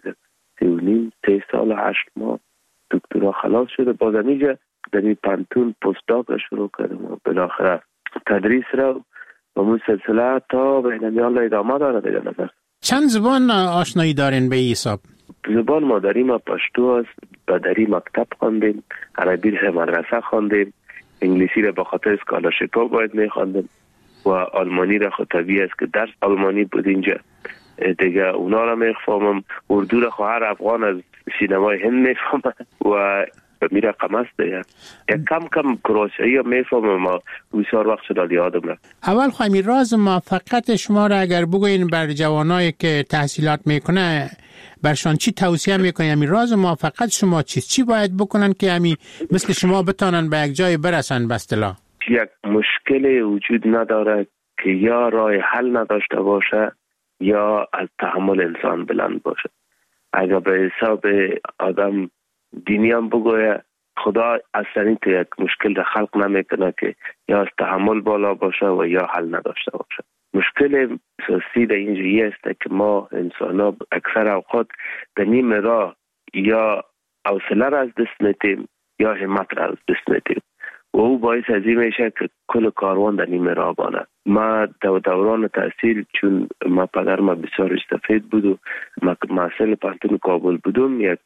3 سال و 8 ماه دکترا خلاص شده. باز اینجا در این پانتون پستاک شروع کردم و بالاخره تدریس را و اون سلسله تا به نمیال ادامه داره دیگه نظر. چند زبان آشنایی دارین به این حساب؟ زبان مادری ما پشتو است. بدری مکتب خواندیم، عربی را مدرسه خواندیم، انگلیسی را به خاطر اسکالرشیپ باید میخواندیم و آلمانی را خود طبیعی است که درس آلمانی بود اینجا دیگه اونا را میفهمم. اردو را هر افغان از سینمای هند میفهمم و میره قم است دیگه. یک کم کروسایی ها میفهمم. ما بسیار وقت شد یادم رفت. اول خواهیم راز موفقیت شما را اگر بگوین بر جوانایی که تحصیلات میکنه برشان چی توصیه میکنی؟ همین راز موفقیت شما چیست؟ چی باید بکنن که همین مثل شما بتانن به یک جای برسن؟ به اصطلاح یک مشکل وجود نداره که یا راه حل نداشته باشه یا از تحمل انسان بلند باشه. اگر به حساب آدم دینی هم بگویه خدا اصلا تو یک مشکل را خلق نمیکنه که یا از تحمل بالا باشه و یا حل نداشته باشه. مشکل اساسی در اینجایی است که ما انسان ها اکثر اوقات در نیم راه یا حوصله را از دست میدیم یا همت را از دست میدیم و او باعث از این میشه که کل کاروان در نیم راه بانه. ما دوران تحصیل چون ما پدرم بسیار استفید بود و محصل پانتون کابل بودم، یک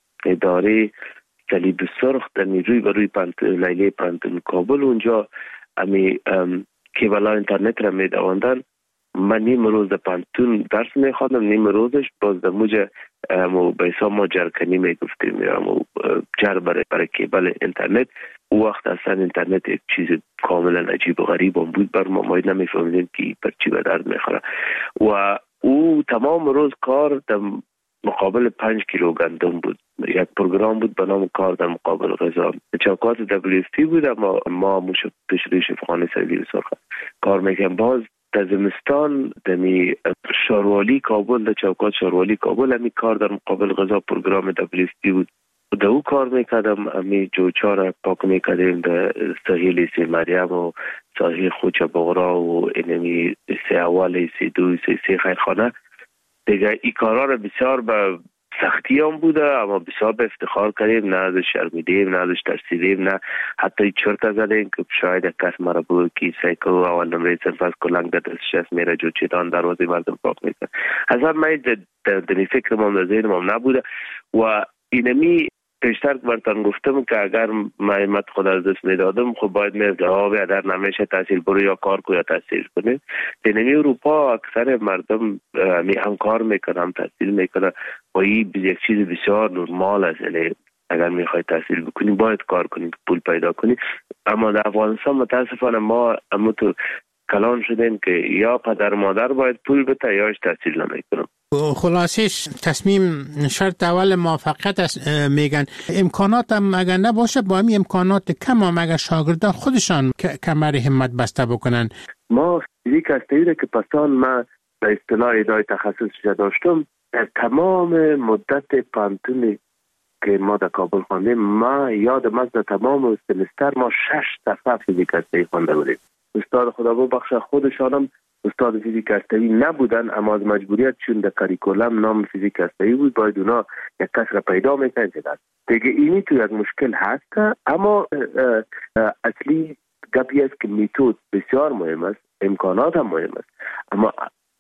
اداره صلیب سرخ در نیروی بروی لیلی پانتون کابل اونجا امی کیبلا اینترنت را میدواندن. من نیم روز در پانتون درس میخواندم، نیم روزش باز در موجه به حساب ما جرکنی میگفتیم یا جر برای کیبل اینترنت. او وقت اصلا اینترنت یک چیز کاملا عجیب و غریب هم بود بر ما نمیفهمیدیم که پر چی به درد میخوره و او تمام روز کار در مقابل 5 کیلو گندم بود. یک پروگرام بود به نام کار در مقابل غذا. چوکات WFP بود اما ما پیش روی شفاخانه صلیب سرخ کار میکنم. باز در زمستان دمی شاروالی کابل، در چوکات شاروالی کابل همی کار در مقابل غذا پروگرام WFP بود. در او کار میکردم. همی جوچا را پاک میکردیم در ساحل سی مریم و ساحل خوچ بغرا و اینمی سی اول سی دو سی خیرخانه دیگه. ای کارا را بسیار به سختی هم بوده اما بسیار به افتخار کردیم، نه ازش شرمیدیم نه ازش ترسیدیم نه حتی چرت زدیم که شاید یک کس مرا بود که سایکو اول نمره سنفاز کلنگ در دستش است میره جو چیدان دروازه مردم پاک میکنه. اصلا من در فکر ما در ذهن ما نبوده و اینمی پیشتر برتان گفتم که اگر من خود از دست میدادم خب باید میرده در نمیشه تحصیل برو یا کار کو یا تحصیل کنه. در اروپا اکثر مردم هم کار میکنن هم تحصیل میکنن و این یک چیز بسیار نرمال است. یعنی اگر میخوای تحصیل بکنی باید کار کنی، پول پیدا کنی. اما در افغانستان متاسفانه ما تو کلان شدیم که یا پدر مادر باید پول بده یا تحصیل نمیکنم. خلاصش تصمیم شرط اول موفقیت است میگن. امکانات هم اگر نباشه با همین امکانات کم هم اگر شاگردان خودشان کمر همت بسته بکنن. ما فیزیک هسته‌ای را که پسان ما به اصطلاح ادعای تخصصش داشتم، در تمام مدت پانتونی که ما در کابل خواندیم، ما یادم است در تمام سمستر ما 6 دفعه فیزیک هسته‌ای خوانده بودیم. استاد خدا ببخشه خودشانم استاد فیزیک هسته‌ای نبودن، اما از مجبوریت چون در کاریکولم نام فیزیک هسته‌ای بود باید اونا یک کس را پیدا میکنن که دیگه اینی تو یک مشکل هست. اما اصلی گپی است که میتود بسیار مهم است، امکانات هم مهم است، اما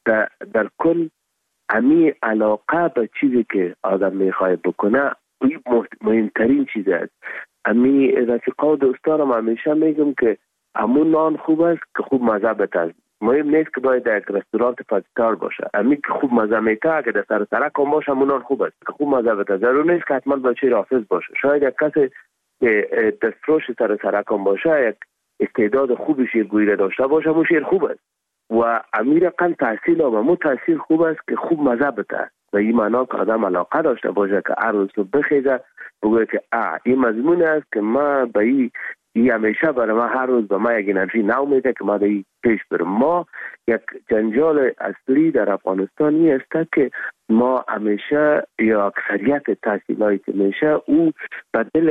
در کل امی علاقه به چیزی که آدم میخواه بکنه این مهمترین چیز است. امی رفیقا و دوستانم همیشه میگم که همون نان خوب است که خوب مزه بده. مهم نیست که باید در یک رستوران فایو باشه، امی که خوب مزه میده اگه در سر سرک هم باشه همون نان خوب است که خوب مزه بده. ضرور نیست که حتما بچه حافظ باشه. شاید یک کسی که دستفروش سر سرک هم باشه، یک استعداد خوب شیرگویی داشته باشه، همون شیر خوب است. و امیر قن تحصیل هم تحصیل خوب است که خوب مزه بده و این معنا که آدم علاقه داشته باشه که هر روز بخیزه بگوه که این مضمون است که ما به این همیشه برای ما هر روز به ما یک انرژی نو میده که ما در پیش برم. ما یک جنجال اصلی در افغانستانی است که ما همیشه یا اکثریت تحصیلایی که میشه او بدل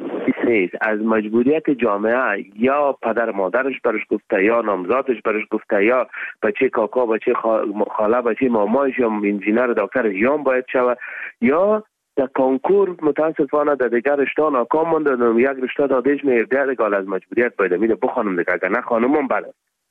نیست از مجبوریت جامعه، یا پدر مادرش برش گفته یا نامزادش برش گفته یا بچه کاکا بچه خاله بچه مامایش یا انجینر دکتر یام باید شود، یا در کنکور متاسفانه در دیگر رشته ناکام مونده، یک رشته دادش میرده دیگه از مجبوریت باید میده بخوانم دیگه، اگر نه خانمم بله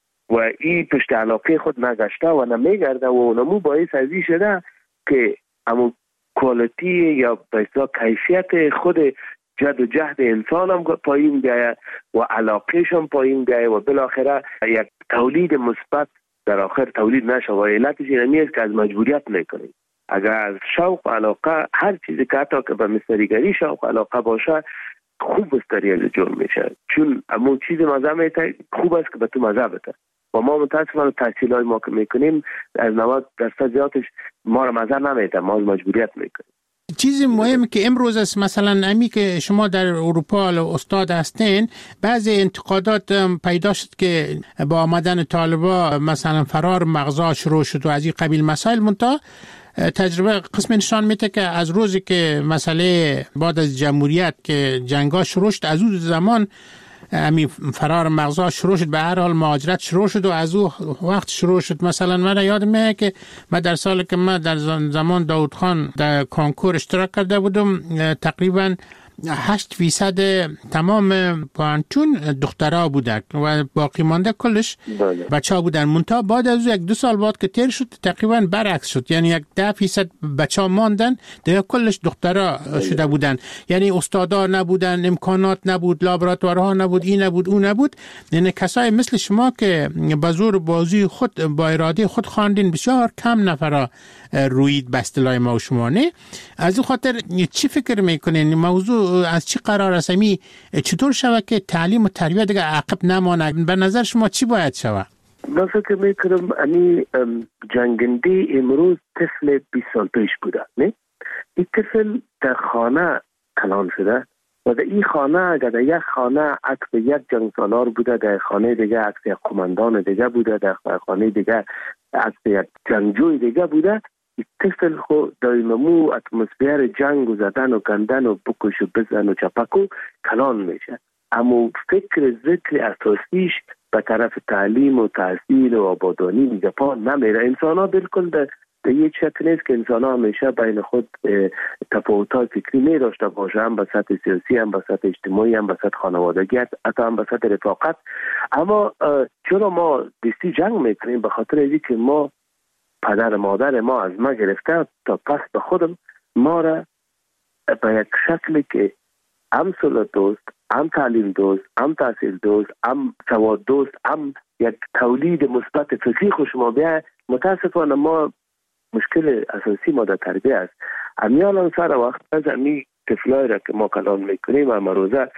و این پشت علاقه خود نگشته و نمیگرده و نمو باعث ازی شده که امو کوالیتی یا بسیار کیفیت خود جد و جهد انسان هم پایین بیایه و علاقهش هم پایین بیایه و بالاخره یک تولید مثبت در آخر تولید نشه و علتش اینمی است که از مجبوریت میکنید. اگر از شوق و علاقه هر چیزی که حتی که به مستریگری شوق و علاقه باشه خوب مستریل جور میشه، چون امون چیز مزه میته خوب است که به تو مزه بده و ما متاسفانه تحصیلای ما که میکنیم از 90% زیادش ما را مزه نمیته، ما از مجبوریت میکنیم. چیزی مهم که امروز است، مثلا امی که شما در اروپا استاد هستین، بعضی انتقادات پیدا شد که با آمدن طالبا مثلا فرار مغزا شروع شد و از این قبیل مسائل. منتها تجربه قسم نشان میده که از روزی که مسئله بعد از جمهوریت که جنگا شروع شد، از اون زمان امی فرار مغزا شروع شد، به هر حال مهاجرت شروع شد و از اون وقت شروع شد. مثلا من یادم میاد که من در سال که من در زمان داود خان در کنکور اشتراک کرده بودم، تقریبا 8% تمام پانتون دخترها بودن و باقی مانده کلش بچه ها بودن. منتها بعد از 1-2 سال بعد که تیر شد تقریبا برعکس شد، یعنی 10% بچه ها ماندن دیگه کلش دخترها شده بودن. یعنی استادا نبودن، امکانات نبود، لابراتوارها نبود، این نبود اون نبود. یعنی کسای مثل شما که با زور بازی خود با اراده خود خواندین بسیار کم نفرا روید به اصطلاح ما و شما. نه از این خاطر چی فکر میکنین موضوع از چی قرار است؟ چطور شود که تعلیم و تربیت دیگه عقب نمانه؟ به نظر شما چی باید شود؟ من فکر میکنم جنگنده امروز طفل 20 سال پیش بوده. نه این طفل در خانه کلان شده و در این خانه اگر در یک خانه عکس یک جنگ سالار بوده، در خانه دیگه عکس یک قماندان دیگه بوده، در خانه دیگه عکس یک جنگجوی دیگه بوده، طفل خو دایممو اتمسفر جنگ و زدن و کندن و بکش و بزن و چپک و کلان میشه. اما فکر ذکر اساسیش به طرف تعلیم و تحصیل و آبادانی میگه پا نمیره. انسان ها بالکل در یک شکل نیست که انسان ها همیشه بین خود تفاوت‌های فکری می داشته باشه، هم به سطح سیاسی، هم به سطح اجتماعی، هم به سطح خانوادگی، حتی هم به سطح رفاقت. اما چرا ما دستی جنگ میکنیم؟ به خاطر اینکه که ما پدر مادر ما از ما گرفته تا پس به خودم ما را به یک شکلی که هم صلح دوست، هم تعلیم دوست، هم تحصیل دوست، هم سواد دوست، هم یک تولید مثبت فکری خوشما بیه. متاسفانه ما مشکل اساسی ما در تربیه است. امیالان سر وقت از امی طفلای را که ما کلان میکنیم اما روزه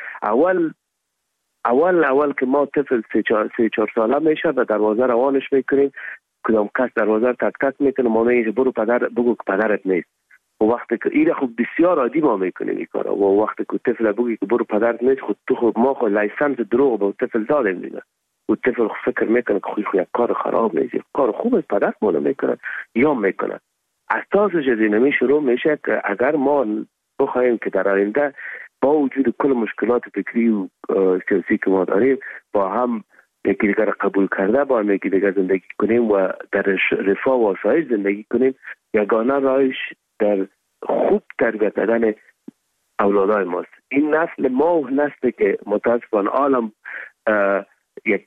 اول که ما طفل 3-4 ساله میشه به دروازه روانش میکنیم، کدام کس دروازه تک تک میکنه ما میگیم برو پدر بگو که پدرت نیست. و وقتی که این خب بسیار عادی ما میکنیم این کارا، و وقتی که طفل بگی که برو پدرت نیست، خود تو خود ما خود لایسنس دروغ به طفل دادیم دیگه. و طفل فکر میکنه که خوی کار خراب میشه، کار خوب است پدر مون میکنه یا میکنه. اساسش دینامی شروع میشه که اگر ما بخوایم که در آینده با وجود کل مشکلات فکری و سیاسی که ما داریم با هم یکی دیگر قبول کرده، با هم یکی دیگر زندگی کنیم و در رفاه و آسایش زندگی کنیم، یگانه راهش در خوب تربیت دادن اولادای ماست. این نسل ما و نسلی که متاسفانه عالم یک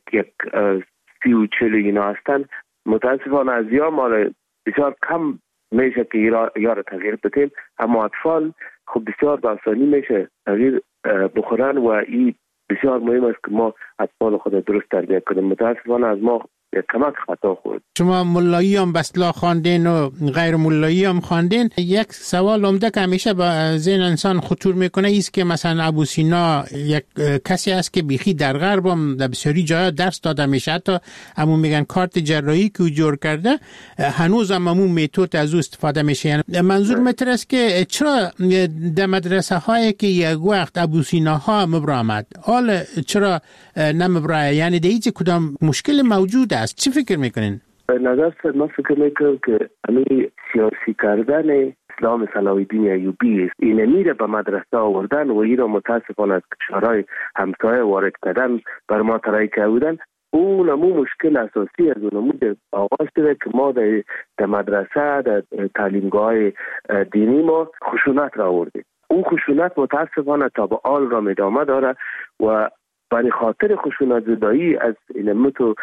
30 و 40 اینا هستن، متاسفانه از یا مال بسیار کم میشه که یا تغییر بدیم، اما اطفال خب بسیار باسانی میشه تغییر بخورن و این بسیار مهم است که ما اطفال خود درست تربیت کنیم. متاسفانه از ما کمک خطا خورد. شما ملایی هم بسلا خواندین و غیر ملایی هم خواندین. یک سوال عمده که همیشه با ذهن انسان خطور میکنه ایست که مثلا ابو سینا یک کسی است که بیخی در غرب هم در بسیاری جاها درس داده میشه، حتی همون میگن کارت جراحی که جور کرده هنوز هم همون میتود از او استفاده میشه. یعنی منظور متر است که چرا در مدرسه هایی که یک وقت ابو سینا ها مبرامد حال چرا نمبرای، یعنی دیگه کدام مشکل موجود است؟ چی فکر میکنین؟ به نظر من فکر میکنم که همین سیاسی کردن اسلام صلاح الدین ایوبی است. این میره به مدرسه آوردن و این را متاسفانه از کشورهای همسایه وارد کردن بر ما ترایی کردن. اون نمو مشکل اساسی از اون نمو آغاز شده که ما در مدرسه در تعلیمگاه دینی ما خشونت را آوردیم. اون خشونت متاسفانه تا به آل را ادامه داره و برای خاطر خشونت زدایی از علمت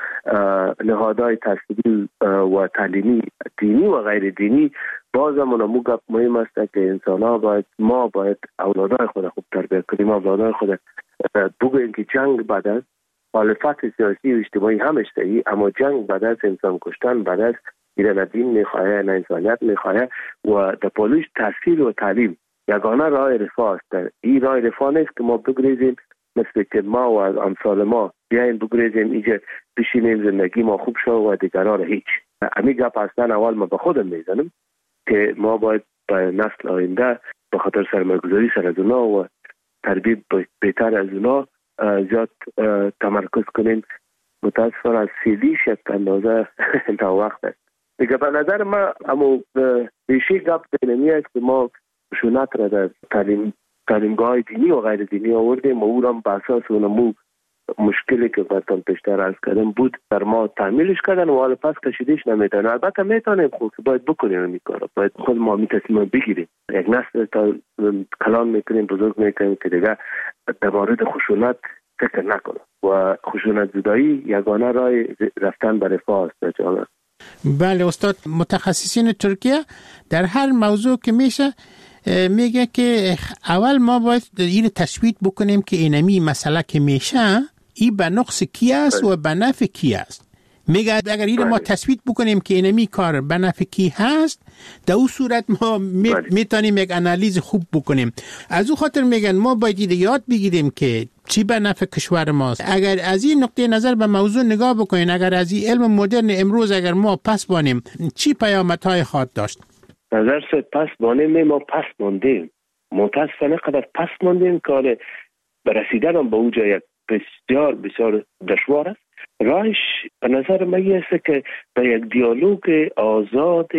نهادهای تحصیلی و تعلیمی دینی و غیر دینی باز هم اونمو گپ مهم است که انسان ها ما باید اولادای خود خوب تربیت کنیم. اولادای خود بگویم که جنگ بعد از مخالفت سیاسی و اجتماعی هم اشتهی، اما جنگ بعد از انسان کشتن، بعد از نه دین میخواه نه انسانیت میخواه و در پالوش تحصیل و تعلیم یگانه راه رفاه است. این راه رفاه نیست که ما بگریزیم مثل که ما و از امثال ما بیاین بگریزیم اینجا بشینیم زندگی ما خوب شو و دیگران هیچ. امی گپ اصلا اول ما به خودم میزنم که ما باید به نسل آینده به خاطر سرمایه‌گذاری سر از اونا و تربیت بهتر از اونا زیاد تمرکز کنیم. متاسفانه از سیلیش یک اندازه تا وقت است دیگه. به نظر من اما ریشه گپ دینمی است که ما خشونت را در تعلیمگاه دینی و غیر دینی آوردیم و او را به اساس اونمو مشکلی که براتون پیشتر عرض کردم بود در ما تعمیلش کردن و حالا پس کشیدش نمیتونن. البته میتونیم خود که باید بکنیم این کارو، باید خود ما تصمیم بگیریم. یک نسل تا کلان میکنیم بزرگ میکنیم که دیگه در مورد خشونت فکر نکنه و خشونت زدایی یگانه راه رفتن به رفاه است جامعه. بله استاد، متخصصین ترکیه در هر موضوع که میشه میگه که اول ما باید این تثبیت بکنیم که اینمی مسئله که میشه این به نقص کی است و به نفع کی است. میگه اگر این ما تثبیت بکنیم که اینمی کار به نفع کی هست، در اون صورت ما میتونیم یک انالیز خوب بکنیم. از اون خاطر میگن ما باید یاد بگیریم که چی به نفع کشور ماست. اگر از این نقطه نظر به موضوع نگاه بکنین، اگر از این علم مدرن امروز اگر ما پس بانیم چی پیامدهای خواهد داشت؟ نظر سے پس بانیم ما پس ماندیم. متاسفانه قدر پس ماندیم که برسیدن به اونجا یک بسیار بسیار دشوار است. راهش به نظر من است که به یک دیالوگ آزاد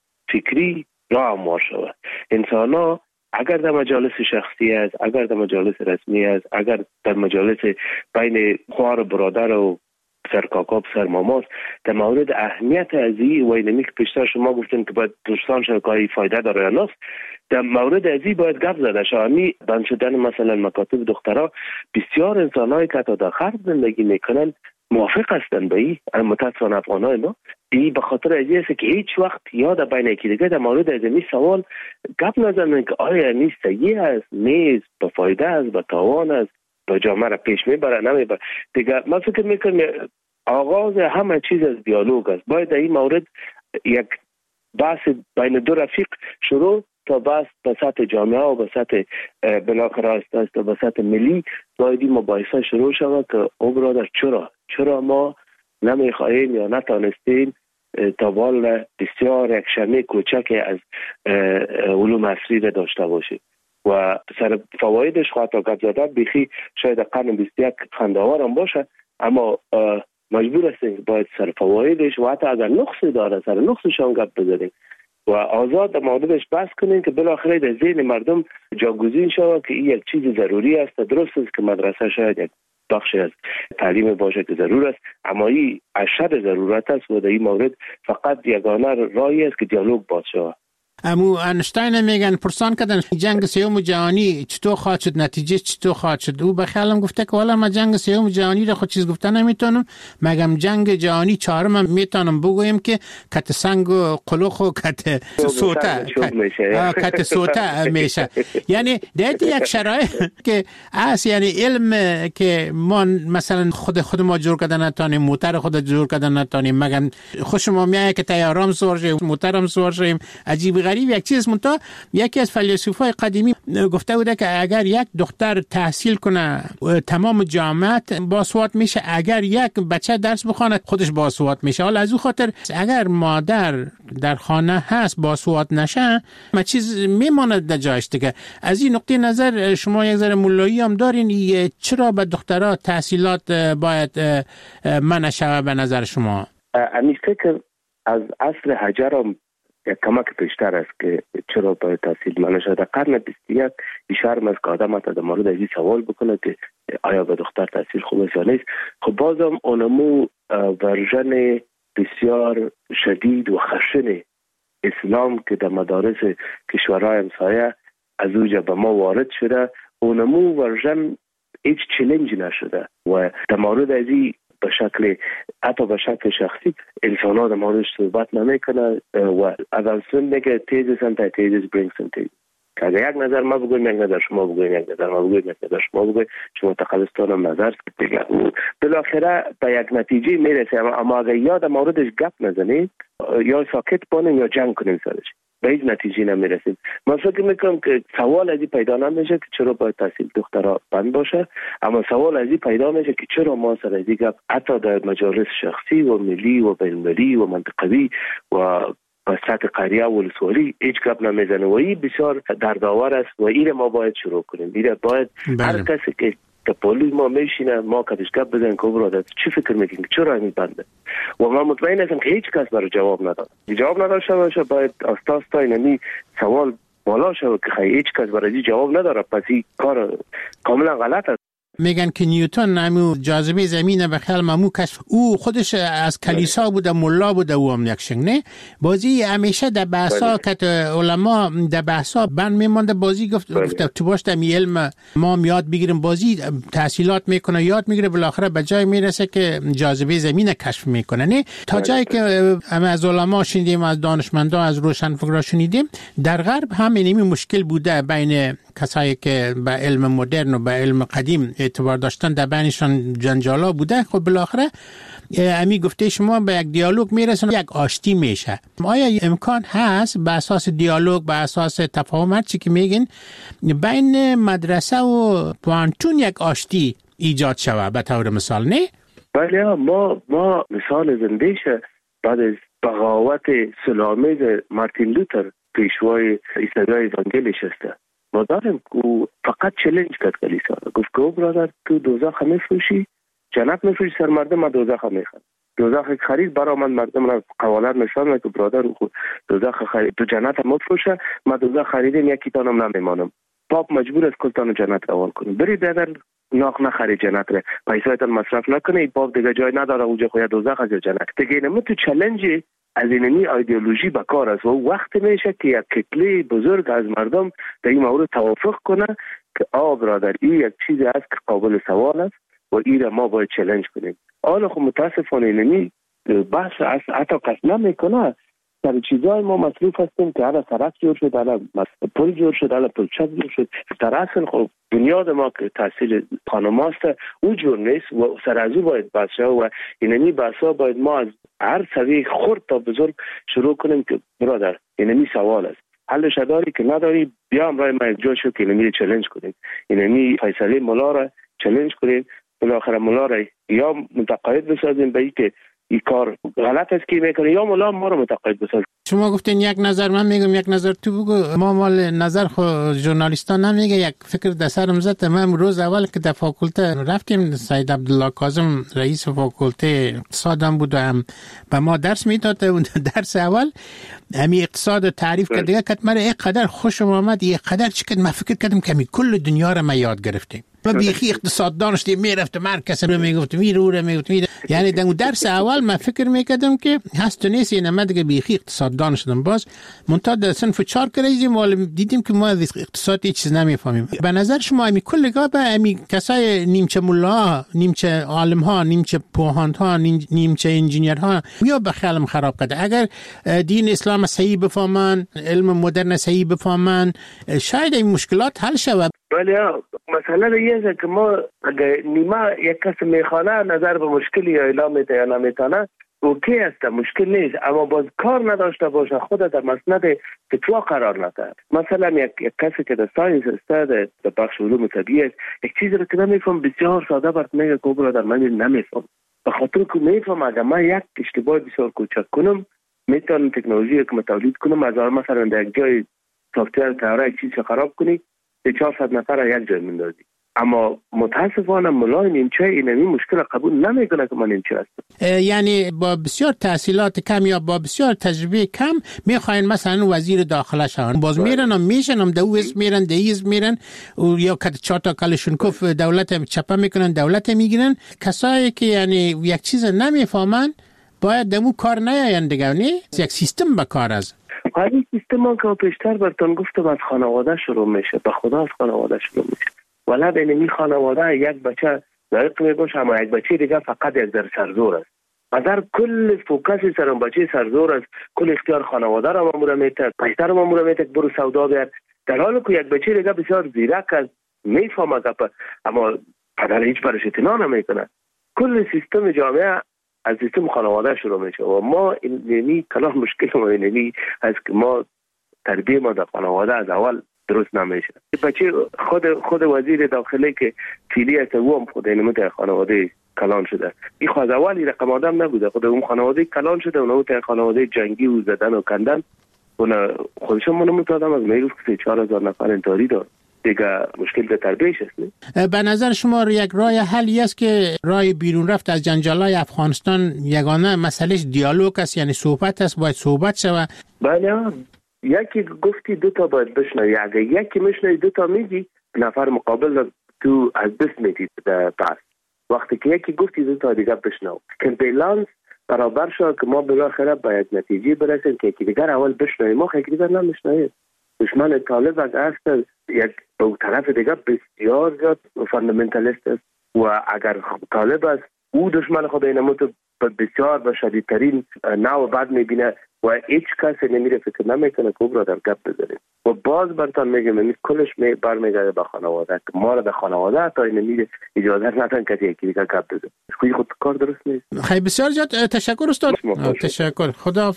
فکری راه هموار شود. انسان ها اگر در مجالس شخصی است، اگر در مجالس رسمی است، اگر در مجالس بین خوار برادر و سرکاکا سر ماماست، در مورد اهمیت ازی و اینمی که پیشتر شما گفتین که باید دوستان شکایی فایده داره یا نه، در مورد ازی باید گپ زده شد. بند شدن مثلا مکاتب دخترها بسیار انسانایی که تا در خرد زندگی میکنن موافق هستن به این، متاسفانه افغانای ما این به خاطر ازی است که هیچ وقت یاد بین یکی دیگه در مورد ازمی سوال گپ نزنن که آیا نیست صحیح است، نیست، به فایده است، به تاوان است، به جامعه را پیش میبره نمیبره دیگه. من فکر میکنم آغاز همه چیز از دیالوگ است. باید در این مورد یک بحث بین دو رفیق شروع تا بس به سطح جامعه و به سطح بالاخره است به سطح ملی باید این مباحثه شروع شود که او برادر چرا ما نمیخواهیم یا نتانستیم تا بال بسیار یک شمه کوچک از علوم عصری را داشته باشیم و سر فوایدش خواهد تا گپ زدن بیخی شاید قرن 21 خنده‌آور هم باشه، اما مجبور هستیم باید سر فوایدش و حتی اگر نقصی داره سر نقصش هم گپ بزنیم و آزاد در موردش بحث کنیم که بالاخره در ذهن مردم جاگزین شود که این یک چیز ضروری است. درست است که مدرسه شاید یک بخشی از تعلیم باشه که ضرور است، اما این اشد ضرورت است و در این مورد فقط یگانه راهی است که دیالوگ باز شود. امو انشتاین میگن پرسان کردن جنگ سوم جهانی چطور خواهد شد، نتیجه چطور خواهد شد. او به خیالم گفته که والا من جنگ سوم جهانی را خود چیز گفتن نمیتونم، مگم جنگ جهانی چهارم میتونم بگویم که کت سنگ و قلوخ و کت سوته میشه. یعنی دیت یک شرایط که اس یعنی علم که ما مثلا خود ما جور کردن نتونیم، موتر خود جور کردن نتونیم، مگم خوشم میاد که تیارام سوار شیم، موترم سوار شیم. عجیب غریب یک چیز منتها یکی از فیلسوفای قدیمی گفته بوده که اگر یک دختر تحصیل کنه تمام جامعه باسواد میشه، اگر یک بچه درس بخونه خودش باسواد میشه. حالا از او خاطر اگر مادر در خانه هست باسواد نشه ما چیز میماند در جایش دیگه. از این نقطه نظر شما یک ذره مولایی هم دارین، چرا به دخترها تحصیلات باید منع شود به نظر شما؟ امی فکر از اصل حجرم یک کمک پیشتر است که چرا باید تحصیل منع شد. در قرن 21 شرم است که آدم در مورد این سوال بکنه که آیا به دختر تحصیل خوب است یا نیست. خب بازم اونمو ورژن بسیار شدید و خشن اسلام که در مدارس کشورهای همسایه از اوجا به ما وارد شده، اونمو ورژن هیچ چلنج نشده و در مورد از این به شکل حتی به شکل شخصی انسان ها در موردش صحبت نمیکنه و اولسون میگه تیزس انتا تیزس برینگس انتا. که اگر یک نظر ما بگویم، یک نظر شما بگویم، یک نظر ما بگویم، یک نظر شما بگویم، شما تخلصتان هم نظر دیگه بالاخره به یک نتیجه میرسه. اما اگر یا در موردش گپ نزنید یا ساکت بانیم یا جنگ کنیم سرش، به هیچ نتیجه نمیرسیم. من فکر میکنم که سوال از این پیدا نمیشه که چرا باید تحصیل دخترها بند باشه، اما سوال از این پیدا میشه که چرا ما سر از این گپ حتی در مجالس شخصی و ملی و بین‌المللی و منطقوی و به سطح قریه و ولسوالی هیچ گپ نمیزنه و این بسیار دردآور است و این ما باید شروع کنیم. این باید هر کسی که پولی ما میشینه ما کدش گپ بزنیم که برادر چی فکر میکنیم که چرا همین بنده و من مطمئن هستم که هیچ کس برای جواب نداره. جواب نداشته باشه باید آستا اینمی سوال بالا شد که هیچ کس برای جواب نداره، پس این کار کاملا غلط است. میگن که نیوتن همو جاذبه زمینه به خیال مامو کشف او خودش از کلیسا بوده، ملا بوده او هم یکشنگ نه بازی همیشه در بحثا که علما در بحثا بند میمانده بازی گفت تو باش در علم ما یاد بگیریم، بازی تحصیلات میکنه یاد میگیره بالاخره به جای میرسه که جاذبه زمینه کشف میکنه. نه تا جایی که از علما شنیدیم، از دانشمندا، از روشنفکرا شنیدیم، در غرب هم اینمی مشکل بوده بین کسایی که به علم مدرن و به علم قدیم اعتبار داشتن، در بینشان جنجالا بوده. خب بالاخره امی گفته شما به یک دیالوگ میرسن، یک آشتی میشه. آیا امکان هست به اساس دیالوگ، به اساس تفاهم، هر چی که میگین، بین مدرسه و پوانتون یک آشتی ایجاد شود به طور مثال؟ نه بله، ما مثال زندهشه بعد از بغاوت صلح‌آمیز مارتین لوتر پیشوای ایستگاه اونجیلیش است. ما داریم که فقط چلنج کرد کلیسا، گفت که برادر تو دوزخ میفروشی، جنت میفروشی سر مردم، ما دوزخ میخرم. دوزخ خرید برای من مردم را قوالت نشان که برادر دوزخ خرید تو جنت مفروشه، ما دوزخ خریدیم یکی تانم نمیمانم. پاپ مجبور است کلتان جنت روان کنه. برید اگر ناخ نخرید جنت را، پیسایتان مصرف نکنه، پاپ دیگه جای نداره اوجا خویا دوزخ از جنت. دیگه نمو تو چلنج از اینمی ایدئولوژی بکار است و وقت میشه که یک کتله بزرگ از مردم در این مورد توافق کنه که برادر این یک چیزی است که قابل سوال است و این را ما باید چلنج کنیم. حالا خب متاسفانه اینمی بحث حتی کس نمیکنه. در چیزای ما مصروف هستیم که حالا سرک جور شد، حالا پل جور شد، حالا پلچک جور شد. در اصل خب بنیاد ما که تحصیل خانم است او جور نیست و سر از او باید بحث شد و اینمی بحثا باید ما از هر سویه خرد تا بزرگ شروع کنیم که برادر اینمی سوال است. حلش داری که نداری، بیا همراه ما یک جای شو که اینمی چالش کنیم، اینمی فیصله مولا را چالش کنیم، بالاخره مولا را یا متقاعد بسازیم به اینکه این کار غلط است که میکنه، یا مولا ما رو متقاعد بسازیم. شما گفتین یک نظر، من میگم یک نظر تو بگو. ما مال نظر خود ژورنالیستان نمیگه. یک فکر در سرم زد. من روز اول که در فاکولته رفتیم، سید عبدالله کاظم رئیس فاکولته اقتصادم بود و هم به ما درس میداد. اون درس اول همی اقتصاد تعریف کرد. دیگه کت من اینقدر خوشم آمد، اینقدر چقدر من فکر کردم که کل دنیا رو ما یاد گرفتیم. ما بیخی اقتصاد دانشتی میرفت مرکز رو میگفت رو میگفت. یعنی در درس اول من فکر میکردم که هست و نیست، اینه من دیگه بیخی اقتصاد دانشتم. باز منتها در صنف 4 کریزیم و دیدیم که ما اقتصاد هیچ چیز نمیفهمیم. به نظر شما امی کلگاه به امی کسای نیمچه ملاها، نیمچه عالمها، نیمچه پوهانها، نیمچه انجینیرها یا به خیالم خراب کرده. اگر دین اسلام صحیح بفهمن، علم مدرن صحیح بفهمن، شاید این مشکلات حل شود. ولی مسئله یه که ما اگر نیما یک کس میخوانه نظر به مشکلی یا اعلام میده یا نمیتانه اوکی است، مشکل نیست، اما باز کار نداشته باشه، خود در مسند فتوا قرار نده. مثلا یک کسی که در ساینس است، در بخش علوم طبیعی، یک چیزی رو که نمیفهم بسیار ساده برات میگه که برادر من نمیفهم، به خاطر که میفهم اگر من یک اشتباه بسیار کوچک کنم میتونم تکنولوژی که تولید کنم، مثلا در یک جای سافتور طراحی یک چیز خراب کنی 400 نفر یک جای میندازی. اما متاسفانه مولای نیمچه اینمی مشکل قبول نمیکنه که من نیمچه هستم. یعنی با بسیار تحصیلات کم یا با بسیار تجربه کم میخواین مثلا وزیر داخله شون، باز میرن و میشن دویز میرن دیز میرن و یا که 4 تا کلشونکوف دولت چپه میکنن، دولت میگیرن. کسایی که یعنی یک چیز نمیفهمن باید دمو کار نیاین دیگه، نه یک سیستم به کار از این سیستم که پیشتر براتون گفتم از خانواده شروع میشه، به خدا از خانواده شروع میشه. ولی بین خانواده یک بچه لایق میباشه، اما یک بچه دیگه فقط یک در سرزور است. اگر کل فوکسی سر اون بچه سرزور است، کل اختیار خانواده را مامور میتک، پیشتر مامور میتک برو سودا بیار، در حالی که یک بچه دیگه بسیار زیرک است، میفهمه گپ، اما پدر هیچ برش اطلاع نمیکنه. کل سیستم جامعه از سیستم خانواده شروع میشه و ما اینمی کلا مشکل ما اینمی هست که ما تربیه ما در خانواده از اول درست نمیشه. بچه خود وزیر داخله که فیلی است او هم خود اینمی در خانواده کلان شده. این خود اولی رقم آدم نبوده، خود اون خانواده کلان شده، اونو در خانواده جنگی و زدن و کندن. اون خودشون منو متادم از میگفت که 4000 نفر انتحاری دار. دیگه مشکل در تربیهش است. به نظر شما یک راه حلی است که راه بیرون رفت از جنجال‌های افغانستان یگانه مسئلهش دیالوگ است، یعنی صحبت است، باید صحبت شود. بله، یکی گفتی دو تا باید بشنوی، اگه یکی میشنوی دو تا میگی نفر مقابل تو از دست میدی پس. وقتی که یکی گفتی دو تا دیگه بشنو که بیلانس برابر شد که ما بالاخره باید نتیجه برسیم که یکی دیگر اول بشنویم، ما یکی دیگر نمیشنویم. دشمن طالب اصلا یک به طرف دیگه بسیار زیاد فاندامنتالیست است و اگر طالب است او دشمن خود اینمو تو بسیار به شدیدترین نوع بعد میبینه و هیچ کسی نمیره فکر نمیکنه که او را در گپ بزنه. و باز برتان میگم این کلش برمیگرده به خانواده که ما را در خانواده تا نمیره اجازه ندن که یکی دیگه گپ بزنه. خود کار درست نیست. خیلی بسیار زیاد تشکر استاد. تشکر. خدا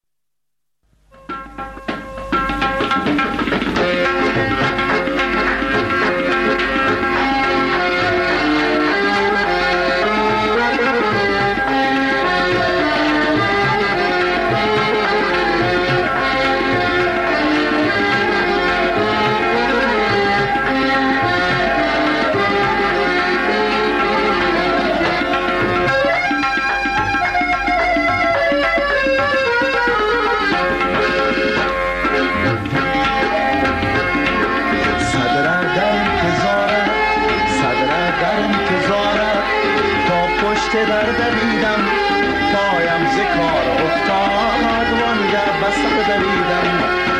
در دویدم پایم ز کار افتاد وانگه بسته دویدم